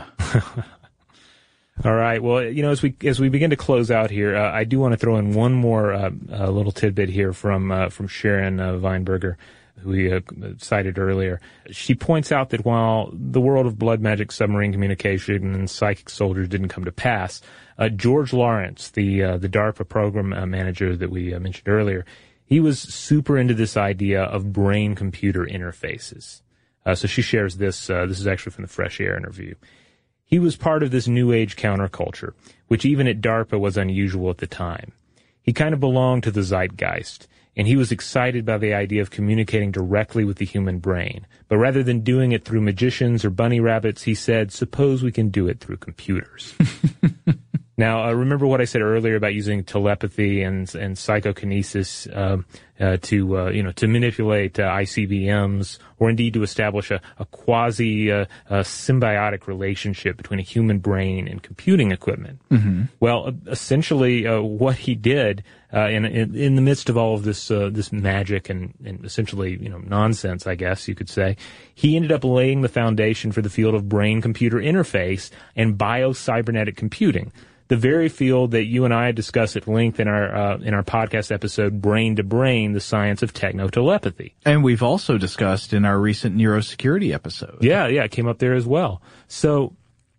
All right. Well, you know, as we as we begin to close out here, uh, I do want to throw in one more uh, uh, little tidbit here from uh, from Sharon uh, Weinberger, who we uh, cited earlier. She points out that while the world of blood magic, submarine communication, and psychic soldiers didn't come to pass, uh, George Lawrence, the uh, the DARPA program uh, manager that we uh, mentioned earlier, he was super into this idea of brain-computer interfaces. Uh, so she shares this. Uh, this is actually from the Fresh Air interview. He was part of this new age counterculture, which even at DARPA was unusual at the time. He kind of belonged to the zeitgeist, and he was excited by the idea of communicating directly with the human brain. But rather than doing it through magicians or bunny rabbits, he said, suppose we can do it through computers. Now, uh, remember what I said earlier about using telepathy and and psychokinesis uh, uh, to uh, you know to manipulate uh, I C B Ms, or indeed to establish a, a quasi uh, a symbiotic relationship between a human brain and computing equipment. Mm-hmm. Well, uh, essentially, uh, what he did uh, in, in in the midst of all of this uh, this magic and, and essentially you know nonsense, I guess you could say, he ended up laying the foundation for the field of brain-computer interface and bio-cybernetic computing. The very field that you and I discussed at length in our uh, in our podcast episode, Brain to Brain, the Science of Techno-Telepathy. And we've also discussed in our recent neurosecurity episode. Yeah, yeah, it came up there as well. So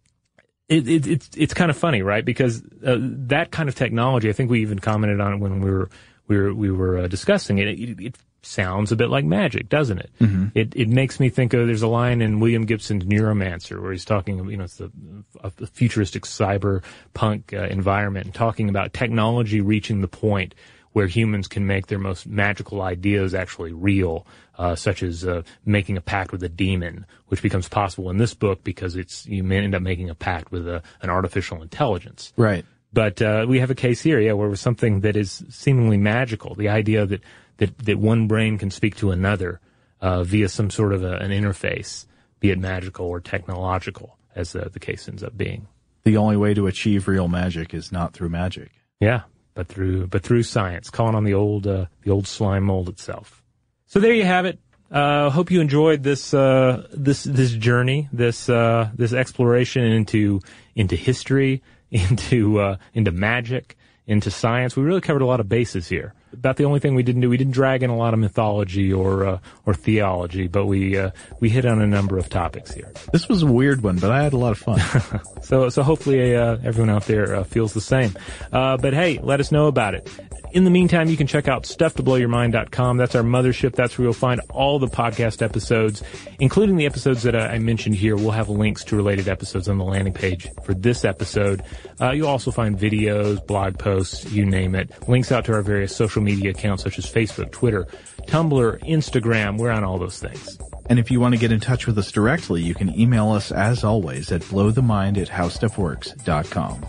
It, it, it's it's kind of funny, right? Because uh, that kind of technology, I think we even commented on it when we were we were we were uh, discussing it. It, it sounds a bit like magic, doesn't it? Mm-hmm. It it makes me think of there's a line in William Gibson's Neuromancer where he's talking, you know, it's a, a futuristic cyberpunk uh, environment, and talking about technology reaching the point where humans can make their most magical ideas actually real, uh, such as uh, making a pact with a demon, which becomes possible in this book because it's you may end up making a pact with a, an artificial intelligence. Right. But uh, we have a case here, yeah, where it was something that is seemingly magical. The idea that that, that one brain can speak to another uh, via some sort of a, an interface, be it magical or technological, as uh, the case ends up being. The only way to achieve real magic is not through magic. Yeah. But through, but through science, calling on the old, uh, the old slime mold itself. So there you have it. Uh, hope you enjoyed this, uh, this, this journey, this, uh, this exploration into, into history, into, uh, into magic, into science. We really covered a lot of bases here. About the only thing we didn't do, we didn't drag in a lot of mythology or, uh, or theology, but we, uh, we hit on a number of topics here. This was a weird one, but I had a lot of fun. so, so hopefully, uh, everyone out there, uh, feels the same. Uh, but hey, let us know about it. In the meantime, you can check out stuff to blow your mind dot com. That's our mothership. That's where you'll find all the podcast episodes, including the episodes that uh, I mentioned here. We'll have links to related episodes on the landing page for this episode. Uh, you'll also find videos, blog posts, you name it. Links out to our various social media accounts such as Facebook, Twitter, Tumblr, Instagram. We're on all those things. And if you want to get in touch with us directly, you can email us, as always, at blowthemind at howstuffworks dot com.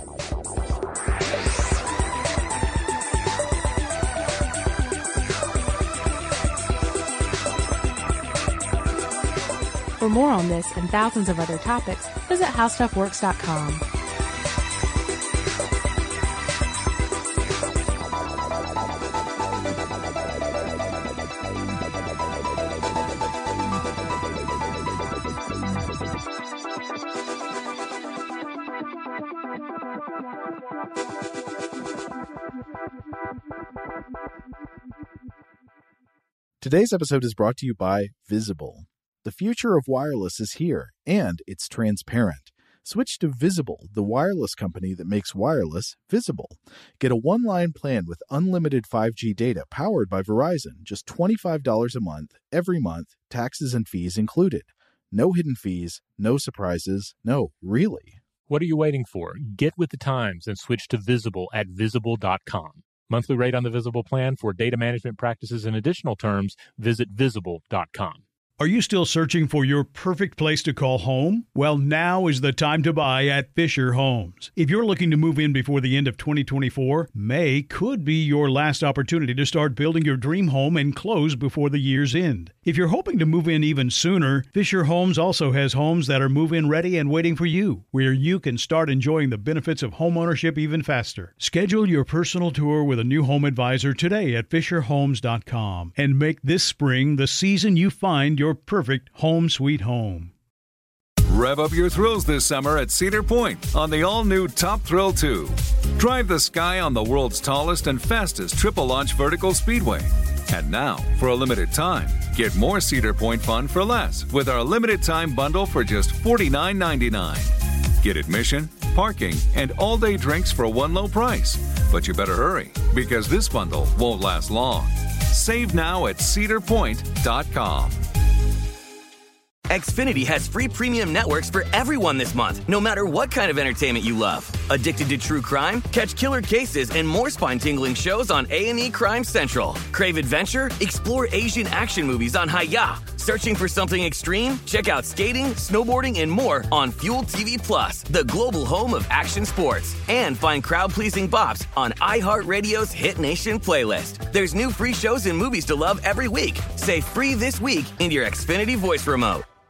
For more on this and thousands of other topics, visit how stuff works dot com. Today's episode is brought to you by Visible. The future of wireless is here, and it's transparent. Switch to Visible, the wireless company that makes wireless visible. Get a one-line plan with unlimited five G data powered by Verizon, just twenty-five dollars a month, every month, taxes and fees included. No hidden fees, no surprises, no, really. What are you waiting for? Get with the times and switch to Visible at visible dot com. Monthly rate on the Visible plan for data management practices and additional terms, visit visible dot com. Are you still searching for your perfect place to call home? Well, now is the time to buy at Fisher Homes. If you're looking to move in before the end of twenty twenty-four, May could be your last opportunity to start building your dream home and close before the year's end. If you're hoping to move in even sooner, Fisher Homes also has homes that are move-in ready and waiting for you, where you can start enjoying the benefits of homeownership even faster. Schedule your personal tour with a new home advisor today at fisher homes dot com and make this spring the season you find your perfect home sweet home. Rev up your thrills this summer at Cedar Point on the all-new Top Thrill two. Drive the sky on the world's tallest and fastest triple-launch vertical speedway. And now, for a limited time, get more Cedar Point fun for less with our limited-time bundle for just forty-nine ninety-nine. Get admission, parking, and all-day drinks for one low price. But you better hurry, because this bundle won't last long. Save now at cedar point dot com. Xfinity has free premium networks for everyone this month, no matter what kind of entertainment you love. Addicted to true crime? Catch killer cases and more spine-tingling shows on A and E Crime Central. Crave adventure? Explore Asian action movies on Hi-Ya. Searching for something extreme? Check out skating, snowboarding, and more on Fuel T V Plus, the global home of action sports. And find crowd-pleasing bops on iHeartRadio's Hit Nation playlist. There's new free shows and movies to love every week. Say free this week in your Xfinity voice remote.